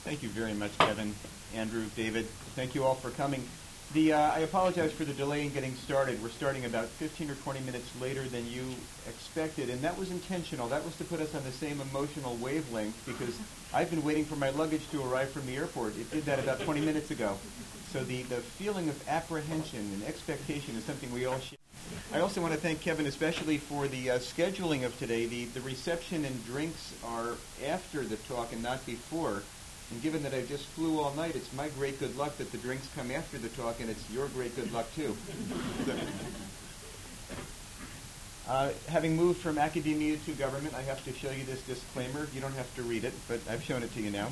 Thank you very much, Kevin, Andrew, David. Thank you all for coming. I apologize for the delay in getting started. We're starting about 15 or 20 minutes later than you expected, and that was intentional. That was to put us on the same emotional wavelength because I've been waiting for my luggage to arrive from the airport. It did that about 20 minutes ago. So the feeling of apprehension and expectation is something we all share. I also want to thank Kevin especially for the scheduling of today. The reception and drinks are after the talk and not before. And given that I just flew all night, it's my great good luck that the drinks come after the talk, and it's your great good luck too. Having moved from academia to government, I have to show you this disclaimer. You don't have to read it, but I've shown it to you now.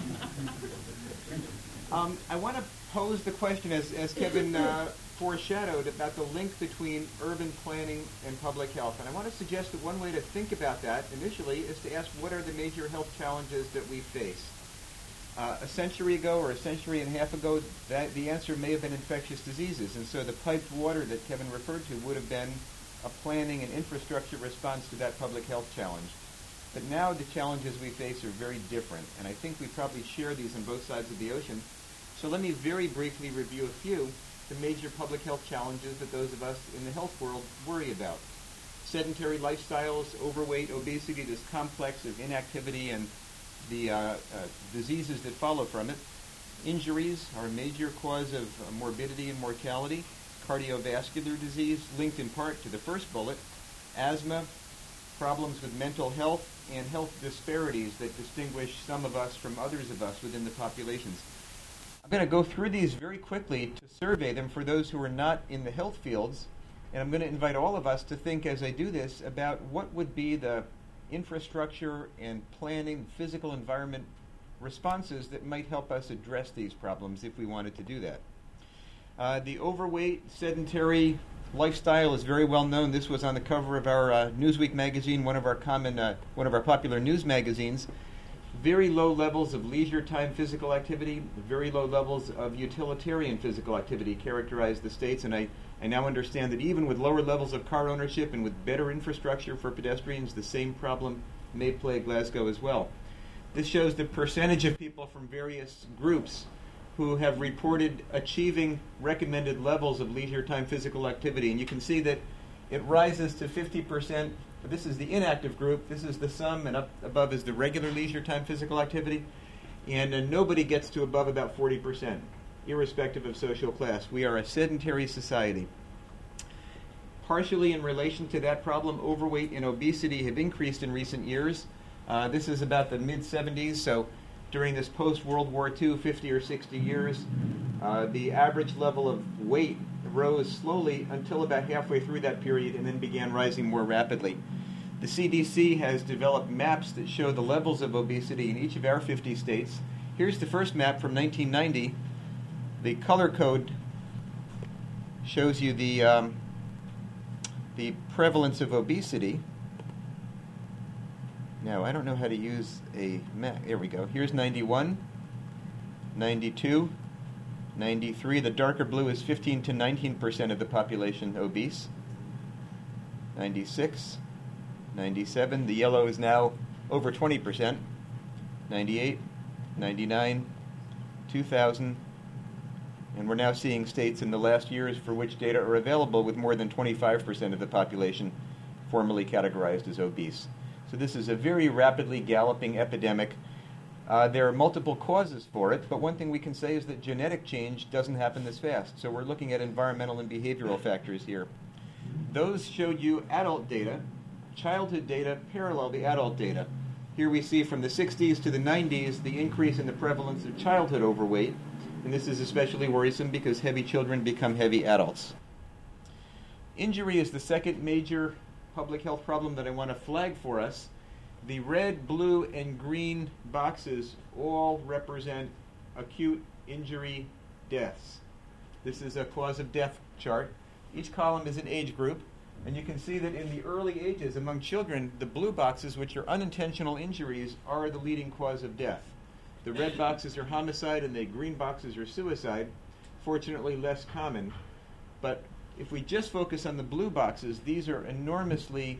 I want to pose the question, as Kevin foreshadowed, about the link between urban planning and public health. And I want to suggest that one way to think about that initially is to ask what are the major health challenges that we face. A century ago or a century and a half ago, the answer may have been infectious diseases. And so the piped water that Kevin referred to would have been a planning and infrastructure response to that public health challenge. But now the challenges we face are very different. And I think we probably share these on both sides of the ocean. So let me very briefly review a few the major public health challenges that those of us in the health world worry about. Sedentary lifestyles, overweight, obesity, this complex of inactivity and the diseases that follow from it. Injuries are a major cause of morbidity and mortality. Cardiovascular disease, linked in part to the first bullet. Asthma, problems with mental health, and health disparities that distinguish some of us from others of us within the populations. I'm going to go through these very quickly to survey them for those who are not in the health fields, and I'm going to invite all of us to think as I do this about what would be the infrastructure and planning, physical environment responses that might help us address these problems if we wanted to do that. The overweight, sedentary lifestyle is very well known. This was on the cover of our Newsweek magazine, one of our popular news magazines. Very low levels of leisure time physical activity, very low levels of utilitarian physical activity characterize the states, and I now understand that even with lower levels of car ownership and with better infrastructure for pedestrians, the same problem may plague Glasgow as well. This shows the percentage of people from various groups who have reported achieving recommended levels of leisure time physical activity, and you can see that it rises to 50%. This is the inactive group. This is the sum, and up above is the regular leisure time physical activity. And nobody gets to above about 40%, irrespective of social class. We are a sedentary society. Partially in relation to that problem, overweight and obesity have increased in recent years. This is about the mid-70s, so during this post-World War II, 50 or 60 years, the average level of weight rose slowly until about halfway through that period and then began rising more rapidly. The CDC has developed maps that show the levels of obesity in each of our 50 states. Here's the first map from 1990. The color code shows you the prevalence of obesity. Now, I don't know how to use a map. There we go. Here's 91, 92, 93. The darker blue is 15 to 19% of the population obese. 96, 97. The yellow is now over 20%. 98, 99, 2000. And we're now seeing states in the last years for which data are available with more than 25% of the population formally categorized as obese. So this is a very rapidly galloping epidemic. There are multiple causes for it, but one thing we can say is that genetic change doesn't happen this fast. So we're looking at environmental and behavioral factors here. Those showed you adult data. Childhood data parallel the adult data. Here we see from the 60s to the 90s the increase in the prevalence of childhood overweight. And this is especially worrisome because heavy children become heavy adults. Injury is the second major public health problem that I want to flag for us. The red, blue, and green boxes all represent acute injury deaths. This is a cause of death chart. Each column is an age group, and you can see that in the early ages among children, the blue boxes, which are unintentional injuries, are the leading cause of death. The red boxes are homicide, and the green boxes are suicide. Fortunately, less common. But if we just focus on the blue boxes, these are enormously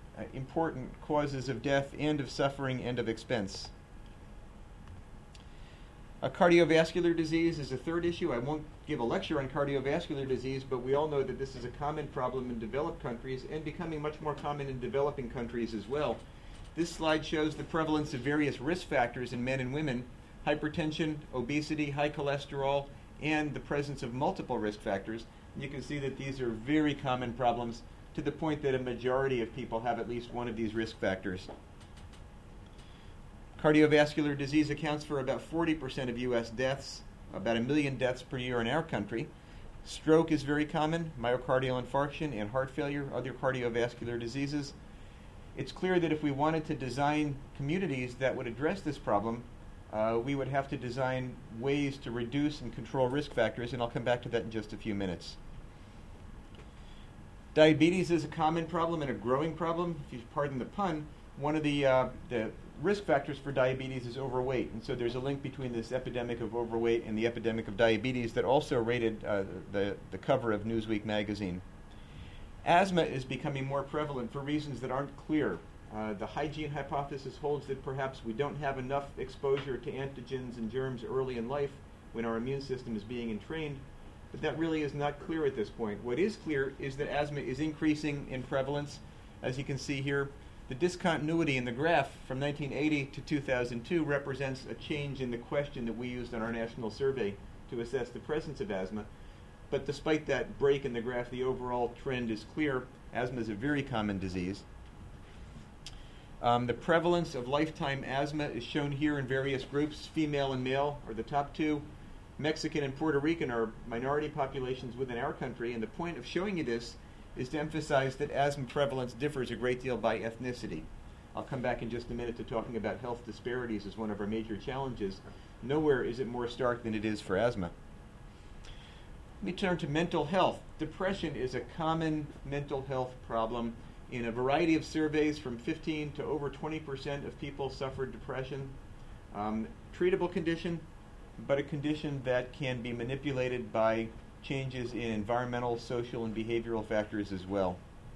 important causes of death and of suffering and of expense. Cardiovascular disease is a third issue. I won't give a lecture on cardiovascular disease, but we all know that this is a common problem in developed countries and becoming much more common in developing countries as well. This slide shows the prevalence of various risk factors in men and women: hypertension, obesity, high cholesterol, and the presence of multiple risk factors. And you can see that these are very common problems, to the point that a majority of people have at least one of these risk factors. Cardiovascular disease accounts for about 40% of U.S. deaths, about 1 million deaths per year in our country. Stroke is very common, myocardial infarction, and heart failure, other cardiovascular diseases. It's clear that if we wanted to design communities that would address this problem, we would have to design ways to reduce and control risk factors, and I'll come back to that in just a few minutes. Diabetes is a common problem and a growing problem. If you pardon the pun, one of the risk factors for diabetes is overweight, and so there's a link between this epidemic of overweight and the epidemic of diabetes that also rated the cover of Newsweek magazine. Asthma is becoming more prevalent for reasons that aren't clear. The hygiene hypothesis holds that perhaps we don't have enough exposure to antigens and germs early in life when our immune system is being entrained, but that really is not clear at this point. What is clear is that asthma is increasing in prevalence. As you can see here, the discontinuity in the graph from 1980 to 2002 represents a change in the question that we used on our national survey to assess the presence of asthma. But despite that break in the graph, the overall trend is clear. Asthma is a very common disease. The prevalence of lifetime asthma is shown here in various groups. Female and male are the top two. Mexican and Puerto Rican are minority populations within our country, and the point of showing you this is to emphasize that asthma prevalence differs a great deal by ethnicity. I'll come back in just a minute to talking about health disparities as one of our major challenges. Nowhere is it more stark than it is for asthma. Let me turn to mental health. Depression is a common mental health problem. In a variety of surveys, from 15 to over 20% of people suffer depression. Treatable condition, but a condition that can be manipulated by changes in environmental, social, and behavioral factors as well.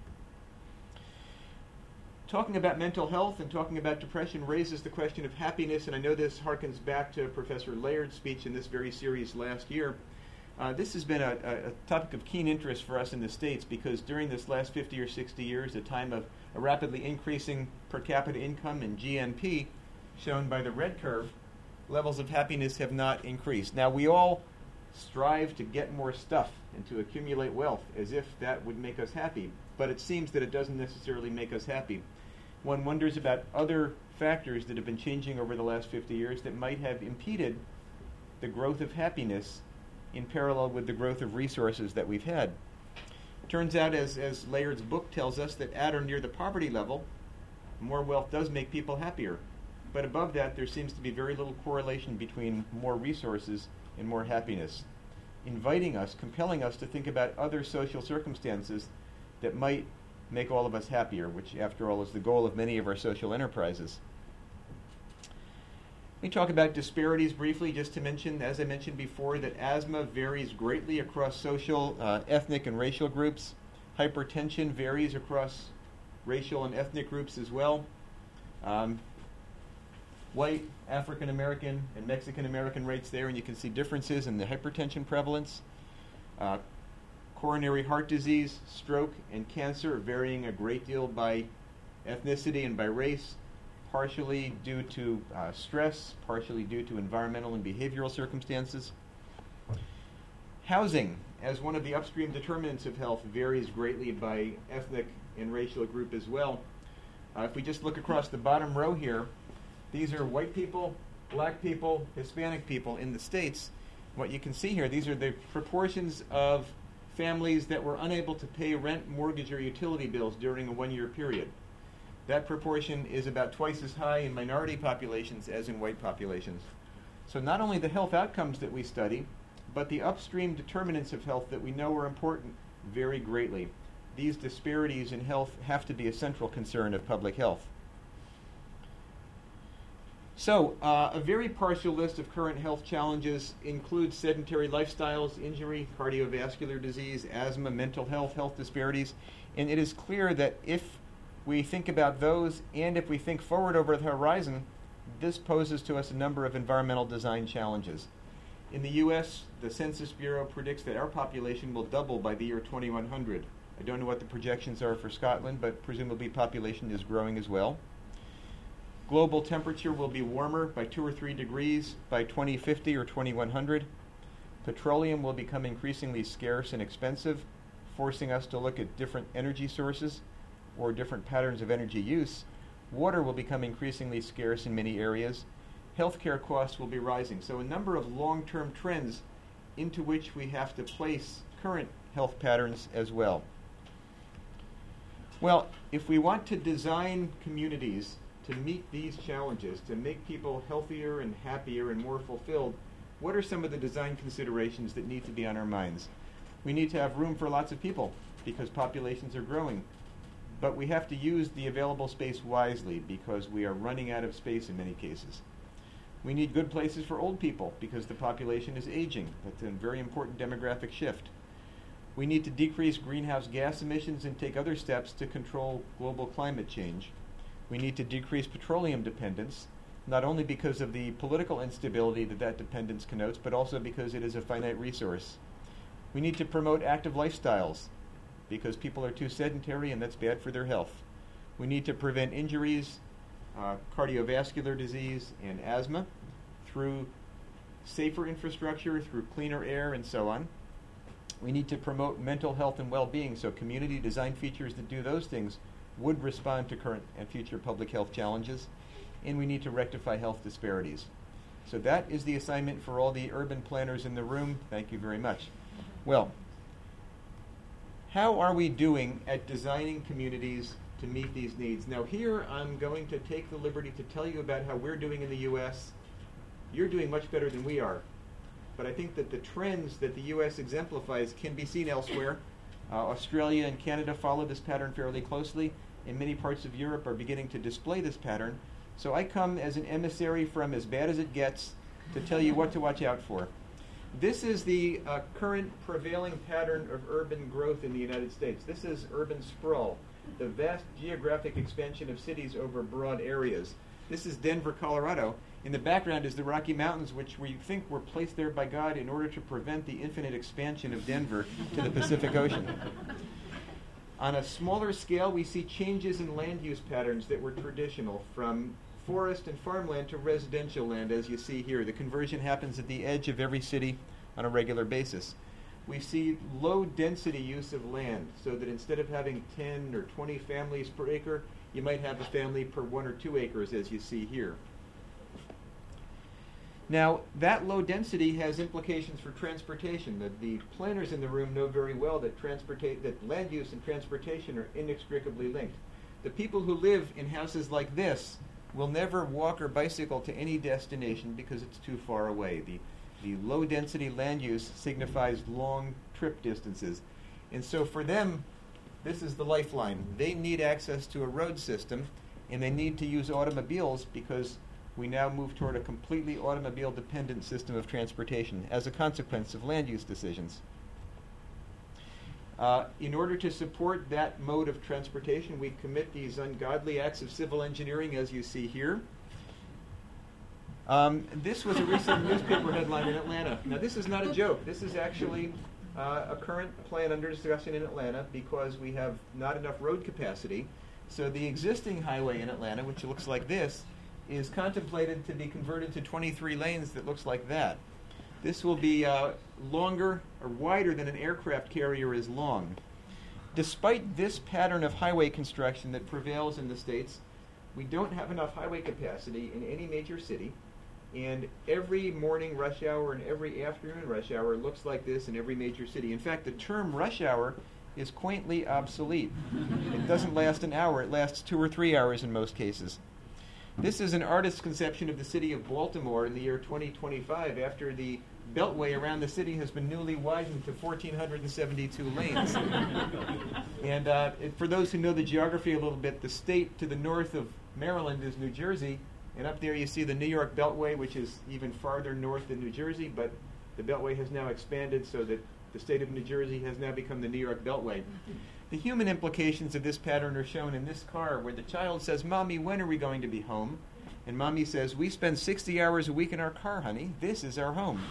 Talking about mental health and talking about depression raises the question of happiness, and I know this harkens back to Professor Layard's speech in this very series last year. This has been a topic of keen interest for us in the States, because during this last 50 or 60 years, a time of a rapidly increasing per capita income and GNP, shown by the red curve, levels of happiness have not increased. Now, we all strive to get more stuff and to accumulate wealth as if that would make us happy, but it seems that it doesn't necessarily make us happy. One wonders about other factors that have been changing over the last 50 years that might have impeded the growth of happiness in parallel with the growth of resources that we've had. Turns out, as Layard's book tells us, that at or near the poverty level, more wealth does make people happier. But above that, there seems to be very little correlation between more resources and more happiness, compelling us to think about other social circumstances that might make all of us happier, which, after all, is the goal of many of our social enterprises. Let me talk about disparities briefly, just to mention, as I mentioned before, that asthma varies greatly across social, ethnic, and racial groups. Hypertension varies across racial and ethnic groups as well. White, African American, and Mexican American rates there, and you can see differences in the hypertension prevalence. Coronary heart disease, stroke, and cancer are varying a great deal by ethnicity and by race, partially due to stress, partially due to environmental and behavioral circumstances. Housing, as one of the upstream determinants of health, varies greatly by ethnic and racial group as well. If we just look across the bottom row here, these are white people, black people, Hispanic people in the States. What you can see here, these are the proportions of families that were unable to pay rent, mortgage, or utility bills during a one-year period. That proportion is about twice as high in minority populations as in white populations. So not only the health outcomes that we study, but the upstream determinants of health that we know are important vary greatly. These disparities in health have to be a central concern of public health. So, a very partial list of current health challenges includes sedentary lifestyles, injury, cardiovascular disease, asthma, mental health, health disparities, and it is clear that if we think about those, and if we think forward over the horizon, this poses to us a number of environmental design challenges. In the U.S., the Census Bureau predicts that our population will double by the year 2100. I don't know what the projections are for Scotland, but presumably population is growing as well. Global temperature will be warmer by 2 or 3 degrees by 2050 or 2100. Petroleum will become increasingly scarce and expensive, forcing us to look at different energy sources or different patterns of energy use. Water will become increasingly scarce in many areas. Healthcare costs will be rising. So a number of long-term trends into which we have to place current health patterns as well. Well, if we want to design communities to meet these challenges, to make people healthier and happier and more fulfilled, what are some of the design considerations that need to be on our minds? We need to have room for lots of people because populations are growing. But we have to use the available space wisely because we are running out of space in many cases. We need good places for old people because the population is aging. That's a very important demographic shift. We need to decrease greenhouse gas emissions and take other steps to control global climate change. We need to decrease petroleum dependence, not only because of the political instability that dependence connotes, but also because it is a finite resource. We need to promote active lifestyles because people are too sedentary and that's bad for their health. We need to prevent injuries, cardiovascular disease, and asthma through safer infrastructure, through cleaner air, and so on. We need to promote mental health and well-being, so community design features that do those things would respond to current and future public health challenges. And we need to rectify health disparities. So that is the assignment for all the urban planners in the room. Thank you very much. Well, how are we doing at designing communities to meet these needs? Now here I'm going to take the liberty to tell you about how we're doing in the U.S. You're doing much better than we are. But I think that the trends that the U.S. exemplifies can be seen elsewhere. Australia and Canada follow this pattern fairly closely, and many parts of Europe are beginning to display this pattern. So I come as an emissary from As Bad as It Gets to tell you what to watch out for. This is the current prevailing pattern of urban growth in the United States. This is urban sprawl, the vast geographic expansion of cities over broad areas. This is Denver, Colorado. In the background is the Rocky Mountains, which we think were placed there by God in order to prevent the infinite expansion of Denver to the Pacific Ocean. On a smaller scale, we see changes in land use patterns that were traditional, from forest and farmland to residential land, as you see here. The conversion happens at the edge of every city on a regular basis. We see low density use of land, so that instead of having 10 or 20 families per acre, you might have a family per 1 or 2 acres, as you see here. Now, that low density has implications for transportation. The planners in the room know very well that land use and transportation are inextricably linked. The people who live in houses like this will never walk or bicycle to any destination because it's too far away. The low density land use signifies long trip distances. And so for them, this is the lifeline. They need access to a road system, and they need to use automobiles because we now move toward a completely automobile-dependent system of transportation as a consequence of land use decisions. In order to support that mode of transportation, we commit these ungodly acts of civil engineering, as you see here. This was a recent newspaper headline in Atlanta. Now, this is not a joke. This is actually a current plan under discussion in Atlanta because we have not enough road capacity. So the existing highway in Atlanta, which looks like this, is contemplated to be converted to 23 lanes that looks like that. This will be longer or wider than an aircraft carrier is long. Despite this pattern of highway construction that prevails in the States, we don't have enough highway capacity in any major city, and every morning rush hour and every afternoon rush hour looks like this in every major city. In fact, the term rush hour is quaintly obsolete. It doesn't last an hour, it lasts 2 or 3 hours in most cases. This is an artist's conception of the city of Baltimore in the year 2025 after the beltway around the city has been newly widened to 1,472 lanes. And for those who know the geography a little bit, the state to the north of Maryland is New Jersey, and up there you see the New York Beltway, which is even farther north than New Jersey, but the beltway has now expanded so that the state of New Jersey has now become the New York Beltway. The human implications of this pattern are shown in this car, where the child says, "Mommy, when are we going to be home?" And Mommy says, "We spend 60 hours a week in our car, honey. This is our home."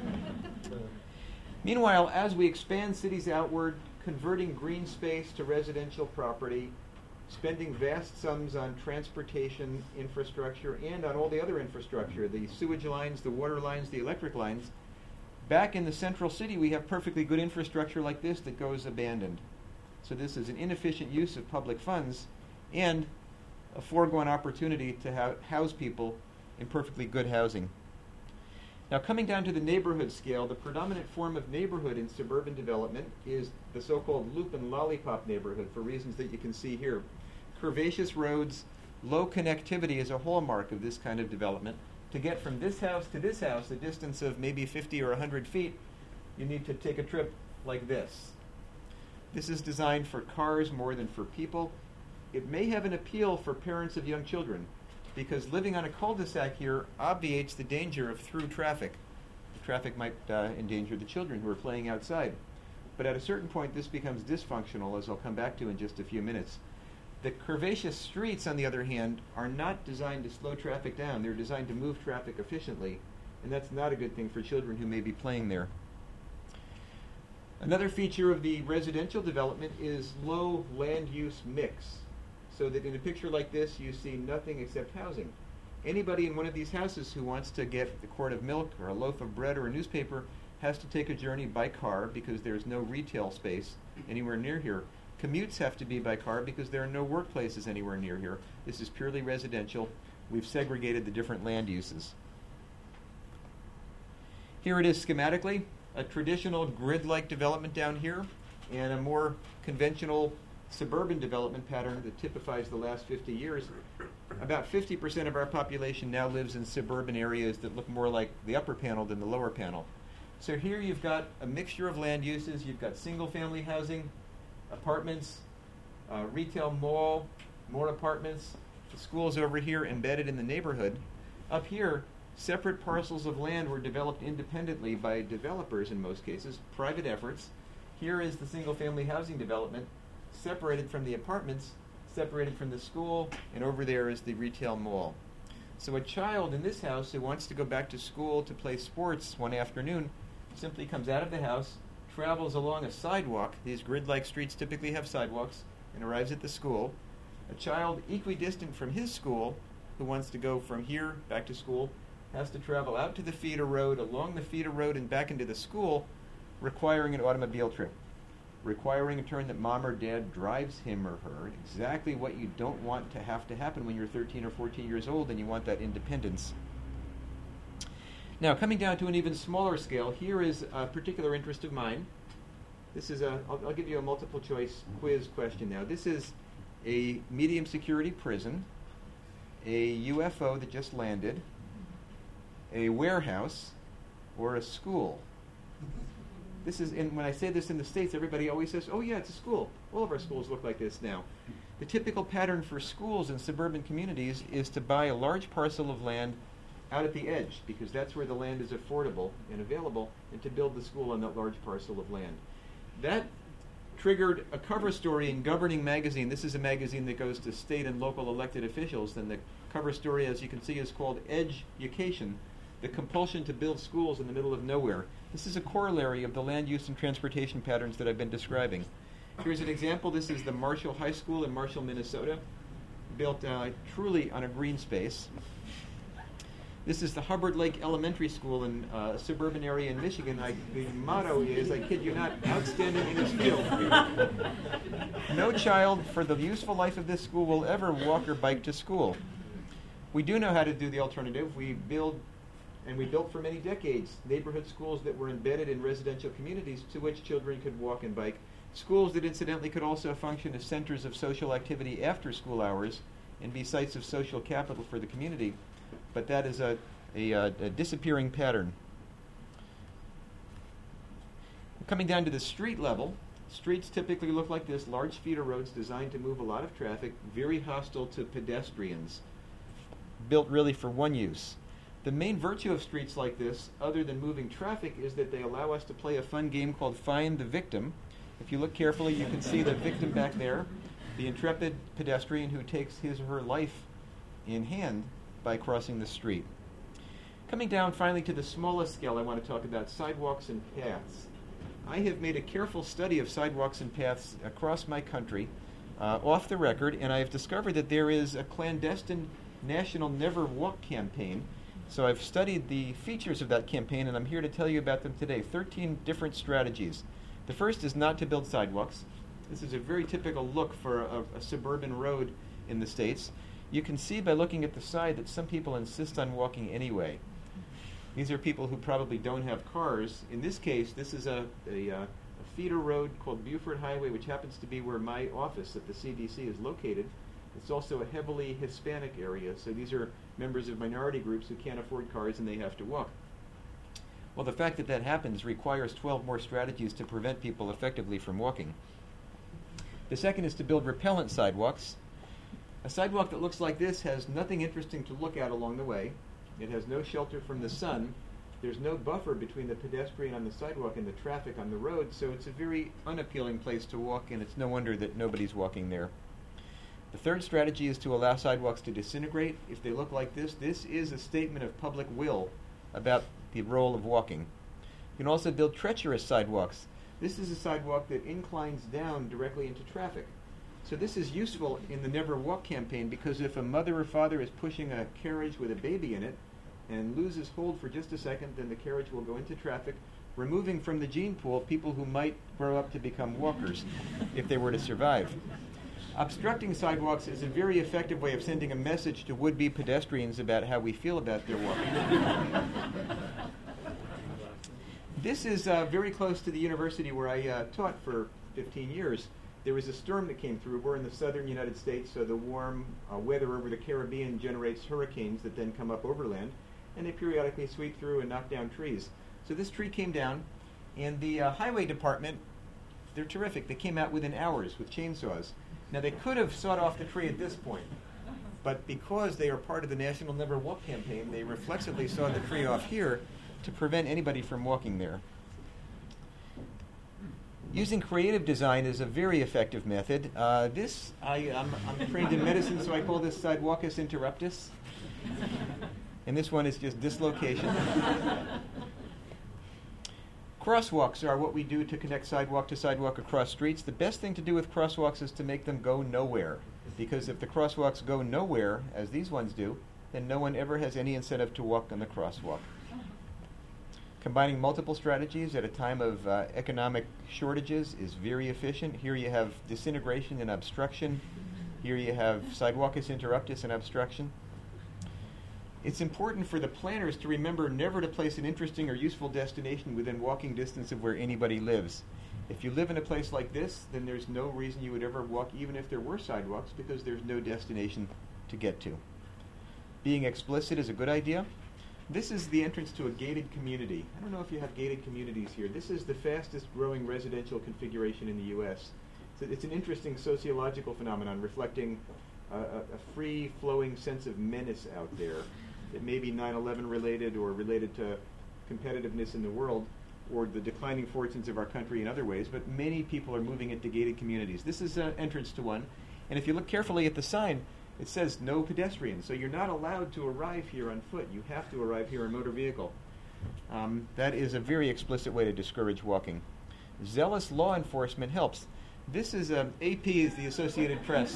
Meanwhile, as we expand cities outward, converting green space to residential property, spending vast sums on transportation infrastructure and on all the other infrastructure, the sewage lines, the water lines, the electric lines, back in the central city we have perfectly good infrastructure like this that goes abandoned. So this is an inefficient use of public funds and a foregone opportunity to house people in perfectly good housing. Now, coming down to the neighborhood scale, the predominant form of neighborhood in suburban development is the so-called loop and lollipop neighborhood, for reasons that you can see here. Curvaceous roads, low connectivity is a hallmark of this kind of development. To get from this house to this house, a distance of maybe 50 or 100 feet, you need to take a trip like this. This is designed for cars more than for people. It may have an appeal for parents of young children, because living on a cul-de-sac here obviates the danger of through traffic. The traffic might endanger the children who are playing outside. But at a certain point, this becomes dysfunctional, as I'll come back to in just a few minutes. The curvaceous streets, on the other hand, are not designed to slow traffic down. They're designed to move traffic efficiently, and that's not a good thing for children who may be playing there. Another feature of the residential development is low land use mix, so that in a picture like this, you see nothing except housing. Anybody in one of these houses who wants to get a quart of milk or a loaf of bread or a newspaper has to take a journey by car because there's no retail space anywhere near here. Commutes have to be by car because there are no workplaces anywhere near here. This is purely residential. We've segregated the different land uses. Here it is schematically, a traditional grid-like development down here, and a more conventional suburban development pattern that typifies the last 50 years. About 50% of our population now lives in suburban areas that look more like the upper panel than the lower panel. So here you've got a mixture of land uses. You've got single-family housing, apartments, retail mall, more apartments, the schools over here embedded in the neighborhood. Up here, separate parcels of land were developed independently by developers in most cases, private efforts. Here is the single-family housing development, separated from the apartments, separated from the school, and over there is the retail mall. So a child in this house who wants to go back to school to play sports one afternoon simply comes out of the house, travels along a sidewalk. These grid-like streets typically have sidewalks, and arrives at the school. A child equidistant from his school who wants to go from here back to school has to travel out to the feeder road, along the feeder road, and back into the school, requiring an automobile trip, requiring a turn that mom or dad drives him or her, exactly what you don't want to have to happen when you're 13 or 14 years old and you want that independence. Now, coming down to an even smaller scale, here is a particular interest of mine. This is I'll give you a multiple choice quiz question now. This is a medium security prison, a UFO that just landed, a warehouse, or a school. This is, when I say this in the States, everybody always says, "Oh yeah, it's a school." All of our schools look like this now. The typical pattern for schools in suburban communities is to buy a large parcel of land out at the edge, because that's where the land is affordable and available, and to build the school on that large parcel of land. That triggered a cover story in Governing Magazine. This is a magazine that goes to state and local elected officials, and the cover story, as you can see, is called Education, the compulsion to build schools in the middle of nowhere. This is a corollary of the land use and transportation patterns that I've been describing. Here's an example. This is the Marshall High School in Marshall, Minnesota, built truly on a green space. This is the Hubbard Lake Elementary School in a suburban area in Michigan. The motto is, I kid you not, outstanding in its field. No child for the useful life of this school will ever walk or bike to school. We do know how to do the alternative. We built for many decades neighborhood schools that were embedded in residential communities to which children could walk and bike. Schools that incidentally could also function as centers of social activity after school hours and be sites of social capital for the community. But that is a disappearing pattern. Coming down to the street level, streets typically look like this: large feeder roads designed to move a lot of traffic, very hostile to pedestrians, built really for one use. The main virtue of streets like this, other than moving traffic, is that they allow us to play a fun game called Find the Victim. If you look carefully, you can see the victim back there, the intrepid pedestrian who takes his or her life in hand by crossing the street. Coming down finally to the smallest scale, I want to talk about sidewalks and paths. I have made a careful study of sidewalks and paths across my country, off the record, and I have discovered that there is a clandestine national Never Walk campaign. So I've studied the features of that campaign, and I'm here to tell you about them today. 13 different strategies. The first is not to build sidewalks. This is a very typical look for a suburban road in the States. You can see by looking at the side that some people insist on walking anyway. These are people who probably don't have cars. In this case, this is a feeder road called Buford Highway, which happens to be where my office at the CDC is located. It's also a heavily Hispanic area, so these are members of minority groups who can't afford cars and they have to walk. Well, the fact that that happens requires 12 more strategies to prevent people effectively from walking. The second is to build repellent sidewalks. A sidewalk that looks like this has nothing interesting to look at along the way. It has no shelter from the sun. There's no buffer between the pedestrian on the sidewalk and the traffic on the road, so it's a very unappealing place to walk, and it's no wonder that nobody's walking there. The third strategy is to allow sidewalks to disintegrate. If they look like this is a statement of public will about the role of walking. You can also build treacherous sidewalks. This is a sidewalk that inclines down directly into traffic. So this is useful in the Never Walk campaign because if a mother or father is pushing a carriage with a baby in it and loses hold for just a second, then the carriage will go into traffic, removing from the gene pool people who might grow up to become walkers if they were to survive. Obstructing sidewalks is a very effective way of sending a message to would-be pedestrians about how we feel about their walking. This is very close to the university where I taught for 15 years. There was a storm that came through. We're in the southern United States, so the warm weather over the Caribbean generates hurricanes that then come up overland, and they periodically sweep through and knock down trees. So this tree came down, and the highway department, they're terrific. They came out within hours with chainsaws. Now, they could have sawed off the tree at this point, but because they are part of the National Never Walk campaign, they reflexively sawed the tree off here to prevent anybody from walking there. Using creative design is a very effective method. I'm trained in medicine, so I call this sidewalkus interruptus. And this one is just dislocation. Crosswalks are what we do to connect sidewalk to sidewalk across streets. The best thing to do with crosswalks is to make them go nowhere. Because if the crosswalks go nowhere, as these ones do, then no one ever has any incentive to walk on the crosswalk. Combining multiple strategies at a time of economic shortages is very efficient. Here you have disintegration and obstruction. Here you have sidewalkus interruptus and obstruction. It's important for the planners to remember never to place an interesting or useful destination within walking distance of where anybody lives. If you live in a place like this, then there's no reason you would ever walk even if there were sidewalks because there's no destination to get to. Being explicit is a good idea. This is the entrance to a gated community. I don't know if you have gated communities here. This is the fastest growing residential configuration in the U.S. So it's an interesting sociological phenomenon reflecting a free-flowing sense of menace out there. It may be 9/11 related or related to competitiveness in the world or the declining fortunes of our country in other ways, but many people are moving into gated communities. This is an entrance to one, and if you look carefully at the sign, it says no pedestrians, so you're not allowed to arrive here on foot. You have to arrive here in motor vehicle. That is a very explicit way to discourage walking. Zealous law enforcement helps. This is AP, is the Associated Press.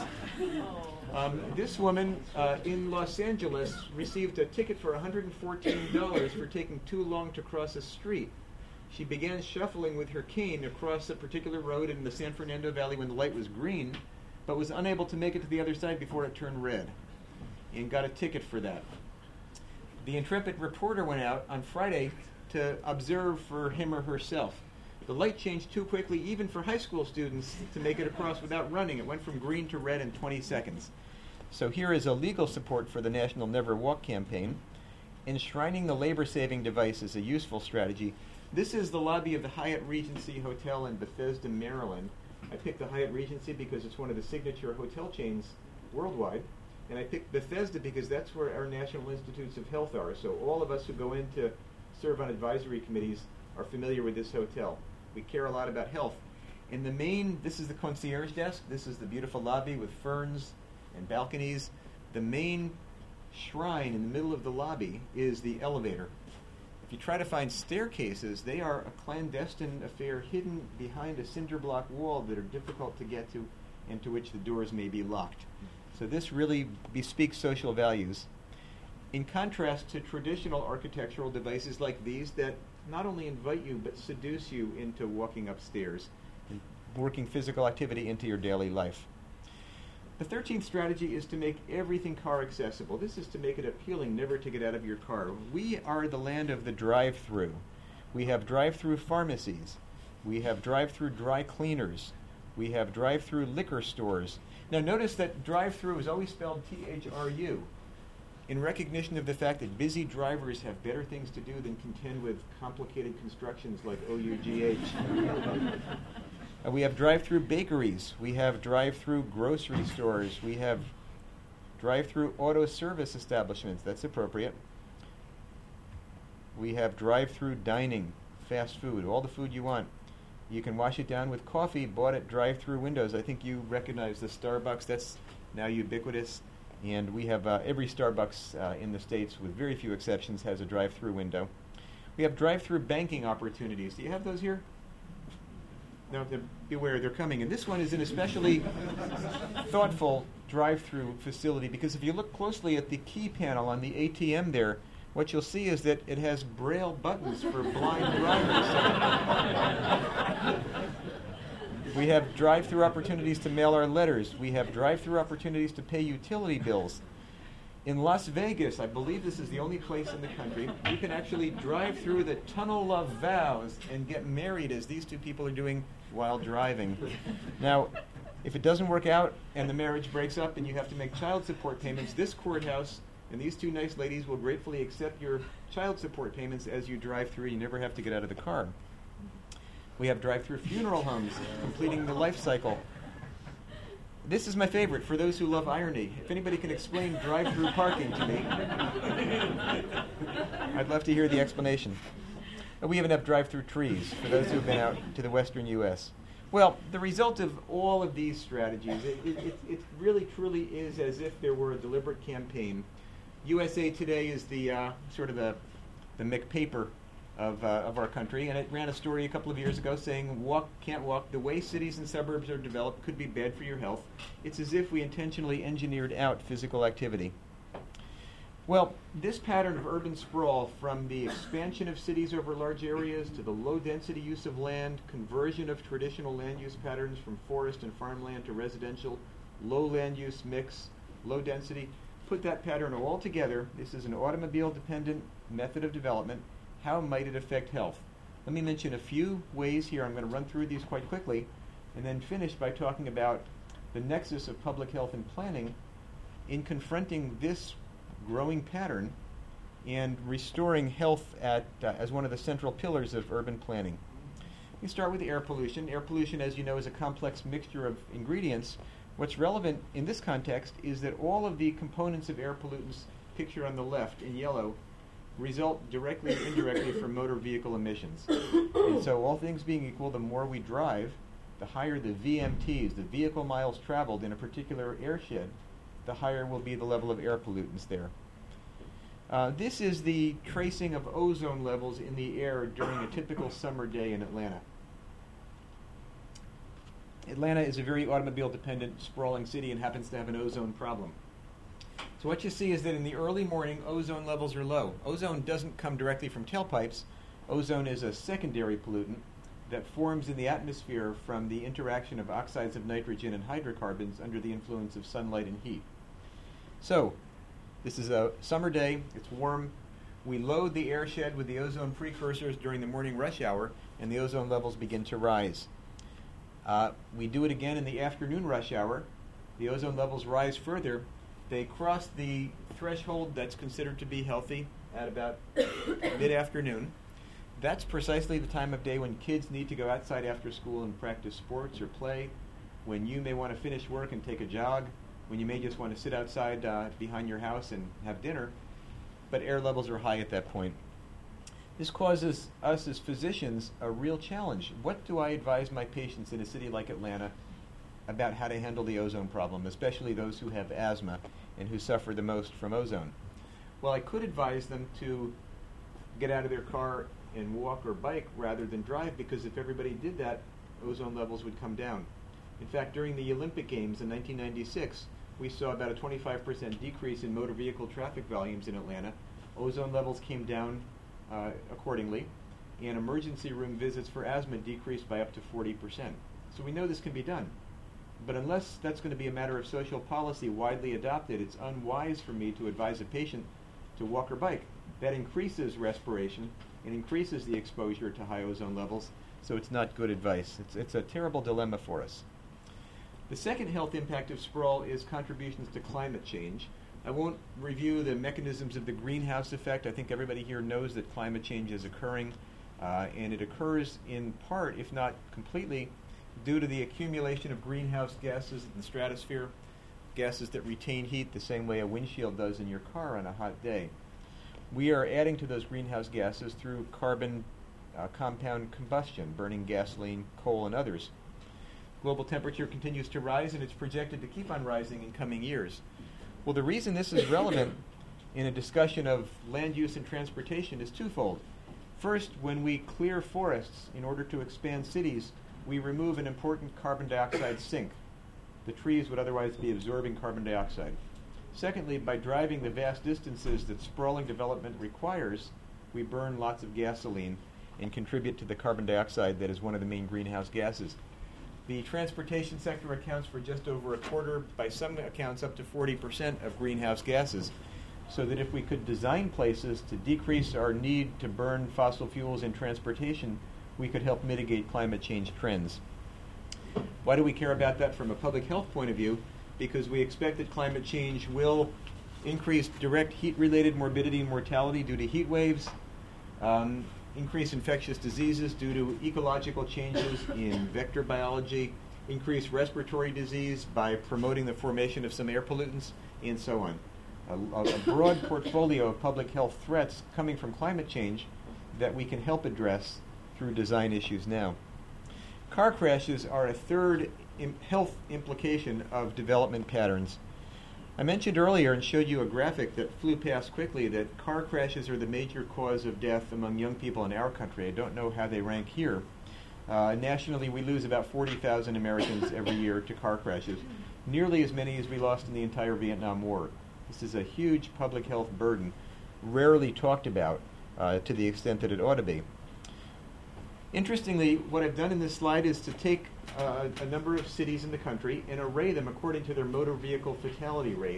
This woman in Los Angeles received a ticket for $114 for taking too long to cross a street. She began shuffling with her cane across a particular road in the San Fernando Valley when the light was green, but was unable to make it to the other side before it turned red, and got a ticket for that. The intrepid reporter went out on Friday to observe for him or herself. The light changed too quickly even for high school students to make it across without running. It went from green to red in 20 seconds. So here is a legal support for the National Never Walk campaign. Enshrining the labor-saving device is a useful strategy. This is the lobby of the Hyatt Regency Hotel in Bethesda, Maryland. I picked the Hyatt Regency because it's one of the signature hotel chains worldwide. And I picked Bethesda because that's where our National Institutes of Health are. So all of us who go in to serve on advisory committees are familiar with this hotel. We care a lot about health. In the main, this is the concierge desk. This is the beautiful lobby with ferns and balconies. The main shrine in the middle of the lobby is the elevator. If you try to find staircases, they are a clandestine affair hidden behind a cinder block wall that are difficult to get to and to which the doors may be locked. So this really bespeaks social values. In contrast to traditional architectural devices like these that not only invite you but seduce you into walking upstairs and working physical activity into your daily life. The 13th strategy is to make everything car accessible. This is to make it appealing never to get out of your car. We are the land of the drive-through. We have drive-through pharmacies. We have drive-through dry cleaners. We have drive-through liquor stores. Now notice that drive-through is always spelled T-H-R-U, in recognition of the fact that busy drivers have better things to do than contend with complicated constructions like O-U-G-H. We have drive-through bakeries. We have drive-through grocery stores. We have drive-through auto service establishments. That's appropriate. We have drive-through dining, fast food, all the food you want. You can wash it down with coffee bought at drive-through windows. I think you recognize the Starbucks. That's now ubiquitous. And we have every Starbucks in the States, with very few exceptions, has a drive-through window. We have drive-through banking opportunities. Do you have those here? No, beware, they're coming. And this one is an especially thoughtful drive-through facility, because if you look closely at the key panel on the ATM there, what you'll see is that it has braille buttons for blind drivers. We have drive-through opportunities to mail our letters. We have drive-through opportunities to pay utility bills. In Las Vegas, I believe this is the only place in the country, you can actually drive through the Tunnel of Vows and get married, as these two people are doing while driving. Now, if it doesn't work out and the marriage breaks up and you have to make child support payments, this courthouse and these two nice ladies will gratefully accept your child support payments as you drive through. You never have to get out of the car. We have drive-through funeral homes, completing the life cycle. This is my favorite for those who love irony. If anybody can explain drive-through parking to me, I'd love to hear the explanation. We even have drive-through trees for those who have been out to the western U.S. Well, the result of all of these strategies, it really truly is as if there were a deliberate campaign. USA Today is the sort of the McPaper of our country, and it ran a story a couple of years ago saying, walk, can't walk, the way cities and suburbs are developed could be bad for your health. It's as if we intentionally engineered out physical activity. Well, this pattern of urban sprawl, from the expansion of cities over large areas to the low-density use of land, conversion of traditional land use patterns from forest and farmland to residential, low land use mix, low density, put that pattern all together. This is an automobile-dependent method of development. How might it affect health? Let me mention a few ways here. I'm going to run through these quite quickly and then finish by talking about the nexus of public health and planning in confronting this growing pattern and restoring health as one of the central pillars of urban planning. We start with air pollution. Air pollution, as you know, is a complex mixture of ingredients. What's relevant in this context is that all of the components of air pollutants pictured on the left in yellow result directly or indirectly from motor vehicle emissions. And so all things being equal, the more we drive, the higher the VMTs, the vehicle miles traveled in a particular airshed, the higher will be the level of air pollutants there. This is the tracing of ozone levels in the air during a typical summer day in Atlanta. Atlanta is a very automobile-dependent, sprawling city and happens to have an ozone problem. So what you see is that in the early morning, ozone levels are low. Ozone doesn't come directly from tailpipes. Ozone is a secondary pollutant that forms in the atmosphere from the interaction of oxides of nitrogen and hydrocarbons under the influence of sunlight and heat. So, this is a summer day, it's warm. We load the airshed with the ozone precursors during the morning rush hour, and the ozone levels begin to rise. We do it again in the afternoon rush hour. The ozone levels rise further. They cross the threshold that's considered to be healthy at about mid-afternoon. That's precisely the time of day when kids need to go outside after school and practice sports or play, when you may want to finish work and take a jog, when you may just want to sit outside behind your house and have dinner, but air levels are high at that point. This causes us as physicians a real challenge. What do I advise my patients in a city like Atlanta about how to handle the ozone problem, especially those who have asthma and who suffer the most from ozone? Well, I could advise them to get out of their car and walk or bike rather than drive, because if everybody did that, ozone levels would come down. In fact, during the Olympic Games in 1996, we saw about a 25% decrease in motor vehicle traffic volumes in Atlanta. Ozone levels came down accordingly, and emergency room visits for asthma decreased by up to 40%. So we know this can be done. But unless that's going to be a matter of social policy widely adopted, it's unwise for me to advise a patient to walk or bike. That increases respiration and increases the exposure to high ozone levels, so it's not good advice. It's a terrible dilemma for us. The second health impact of sprawl is contributions to climate change. I won't review the mechanisms of the greenhouse effect. I think everybody here knows that climate change is occurring, and it occurs in part, if not completely, due to the accumulation of greenhouse gases in the stratosphere, gases that retain heat the same way a windshield does in your car on a hot day. We are adding to those greenhouse gases through carbon compound combustion, burning gasoline, coal, and others. Global temperature continues to rise, and it's projected to keep on rising in coming years. Well, the reason this is relevant in a discussion of land use and transportation is twofold. First, when we clear forests in order to expand cities, we remove an important carbon dioxide sink. The trees would otherwise be absorbing carbon dioxide. Secondly, by driving the vast distances that sprawling development requires, we burn lots of gasoline and contribute to the carbon dioxide that is one of the main greenhouse gases. The transportation sector accounts for just over a quarter, by some accounts up to 40% of greenhouse gases, so that if we could design places to decrease our need to burn fossil fuels in transportation, we could help mitigate climate change trends. Why do we care about that from a public health point of view? Because we expect that climate change will increase direct heat-related morbidity and mortality due to heat waves, increase infectious diseases due to ecological changes in vector biology, increase respiratory disease by promoting the formation of some air pollutants, and so on. A broad portfolio of public health threats coming from climate change that we can help address through design issues now. Car crashes are a third health implication of development patterns. I mentioned earlier and showed you a graphic that flew past quickly that car crashes are the major cause of death among young people in our country. I don't know how they rank here. Nationally, we lose about 40,000 Americans every year to car crashes, nearly as many as we lost in the entire Vietnam War. This is a huge public health burden, rarely talked about to the extent that it ought to be. Interestingly, what I've done in this slide is to take a number of cities in the country and array them according to their motor vehicle fatality rate.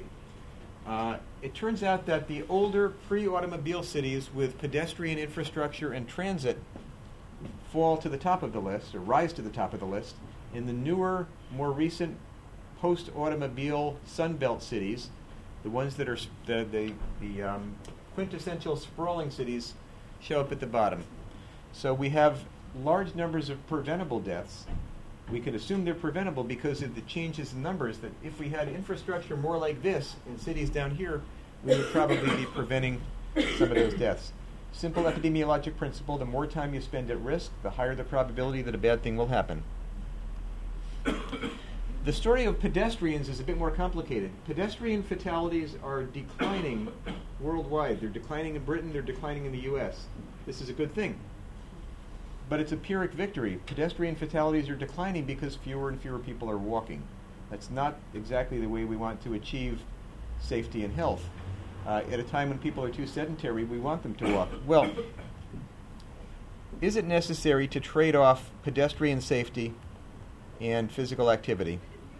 It turns out that the older pre-automobile cities with pedestrian infrastructure and transit fall to the top of the list, or rise to the top of the list. In the newer, more recent post-automobile Sunbelt cities, the ones that are the quintessential sprawling cities, show up at the bottom. So we have large numbers of preventable deaths. We can assume they're preventable because of the changes in numbers, that if we had infrastructure more like this in cities down here, we would probably be preventing some of those deaths. Simple epidemiologic principle: the more time you spend at risk, the higher the probability that a bad thing will happen. The story of pedestrians is a bit more complicated. Pedestrian fatalities are declining worldwide. They're declining in Britain, they're declining in the US. This is a good thing. But it's a Pyrrhic victory. Pedestrian fatalities are declining because fewer and fewer people are walking. That's not exactly the way we want to achieve safety and health. At a time when people are too sedentary, we want them to walk. Well, is it necessary to trade off pedestrian safety and physical activity?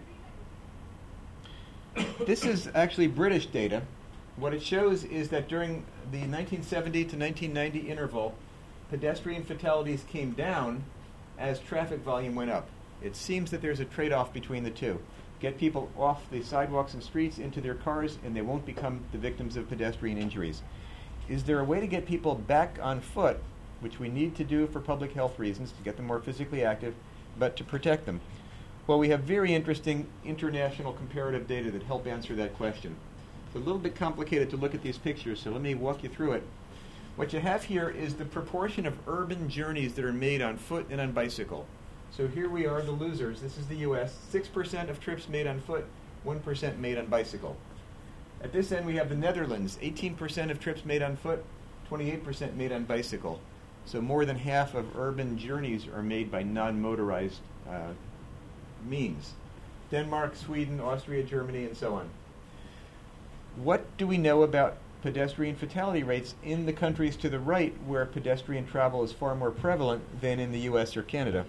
This is actually British data. What it shows is that during the 1970 to 1990 interval, pedestrian fatalities came down as traffic volume went up. It seems that there's a trade-off between the two. Get people off the sidewalks and streets into their cars, and they won't become the victims of pedestrian injuries. Is there a way to get people back on foot, which we need to do for public health reasons, to get them more physically active, but to protect them? Well, we have very interesting international comparative data that help answer that question. It's a little bit complicated to look at these pictures, so let me walk you through it. What you have here is the proportion of urban journeys that are made on foot and on bicycle. So here we are, the losers. This is the U.S. 6% of trips made on foot, 1% made on bicycle. At this end, we have the Netherlands. 18% of trips made on foot, 28% made on bicycle. So more than half of urban journeys are made by non-motorized means. Denmark, Sweden, Austria, Germany, and so on. What do we know about pedestrian fatality rates in the countries to the right, where pedestrian travel is far more prevalent than in the US or Canada?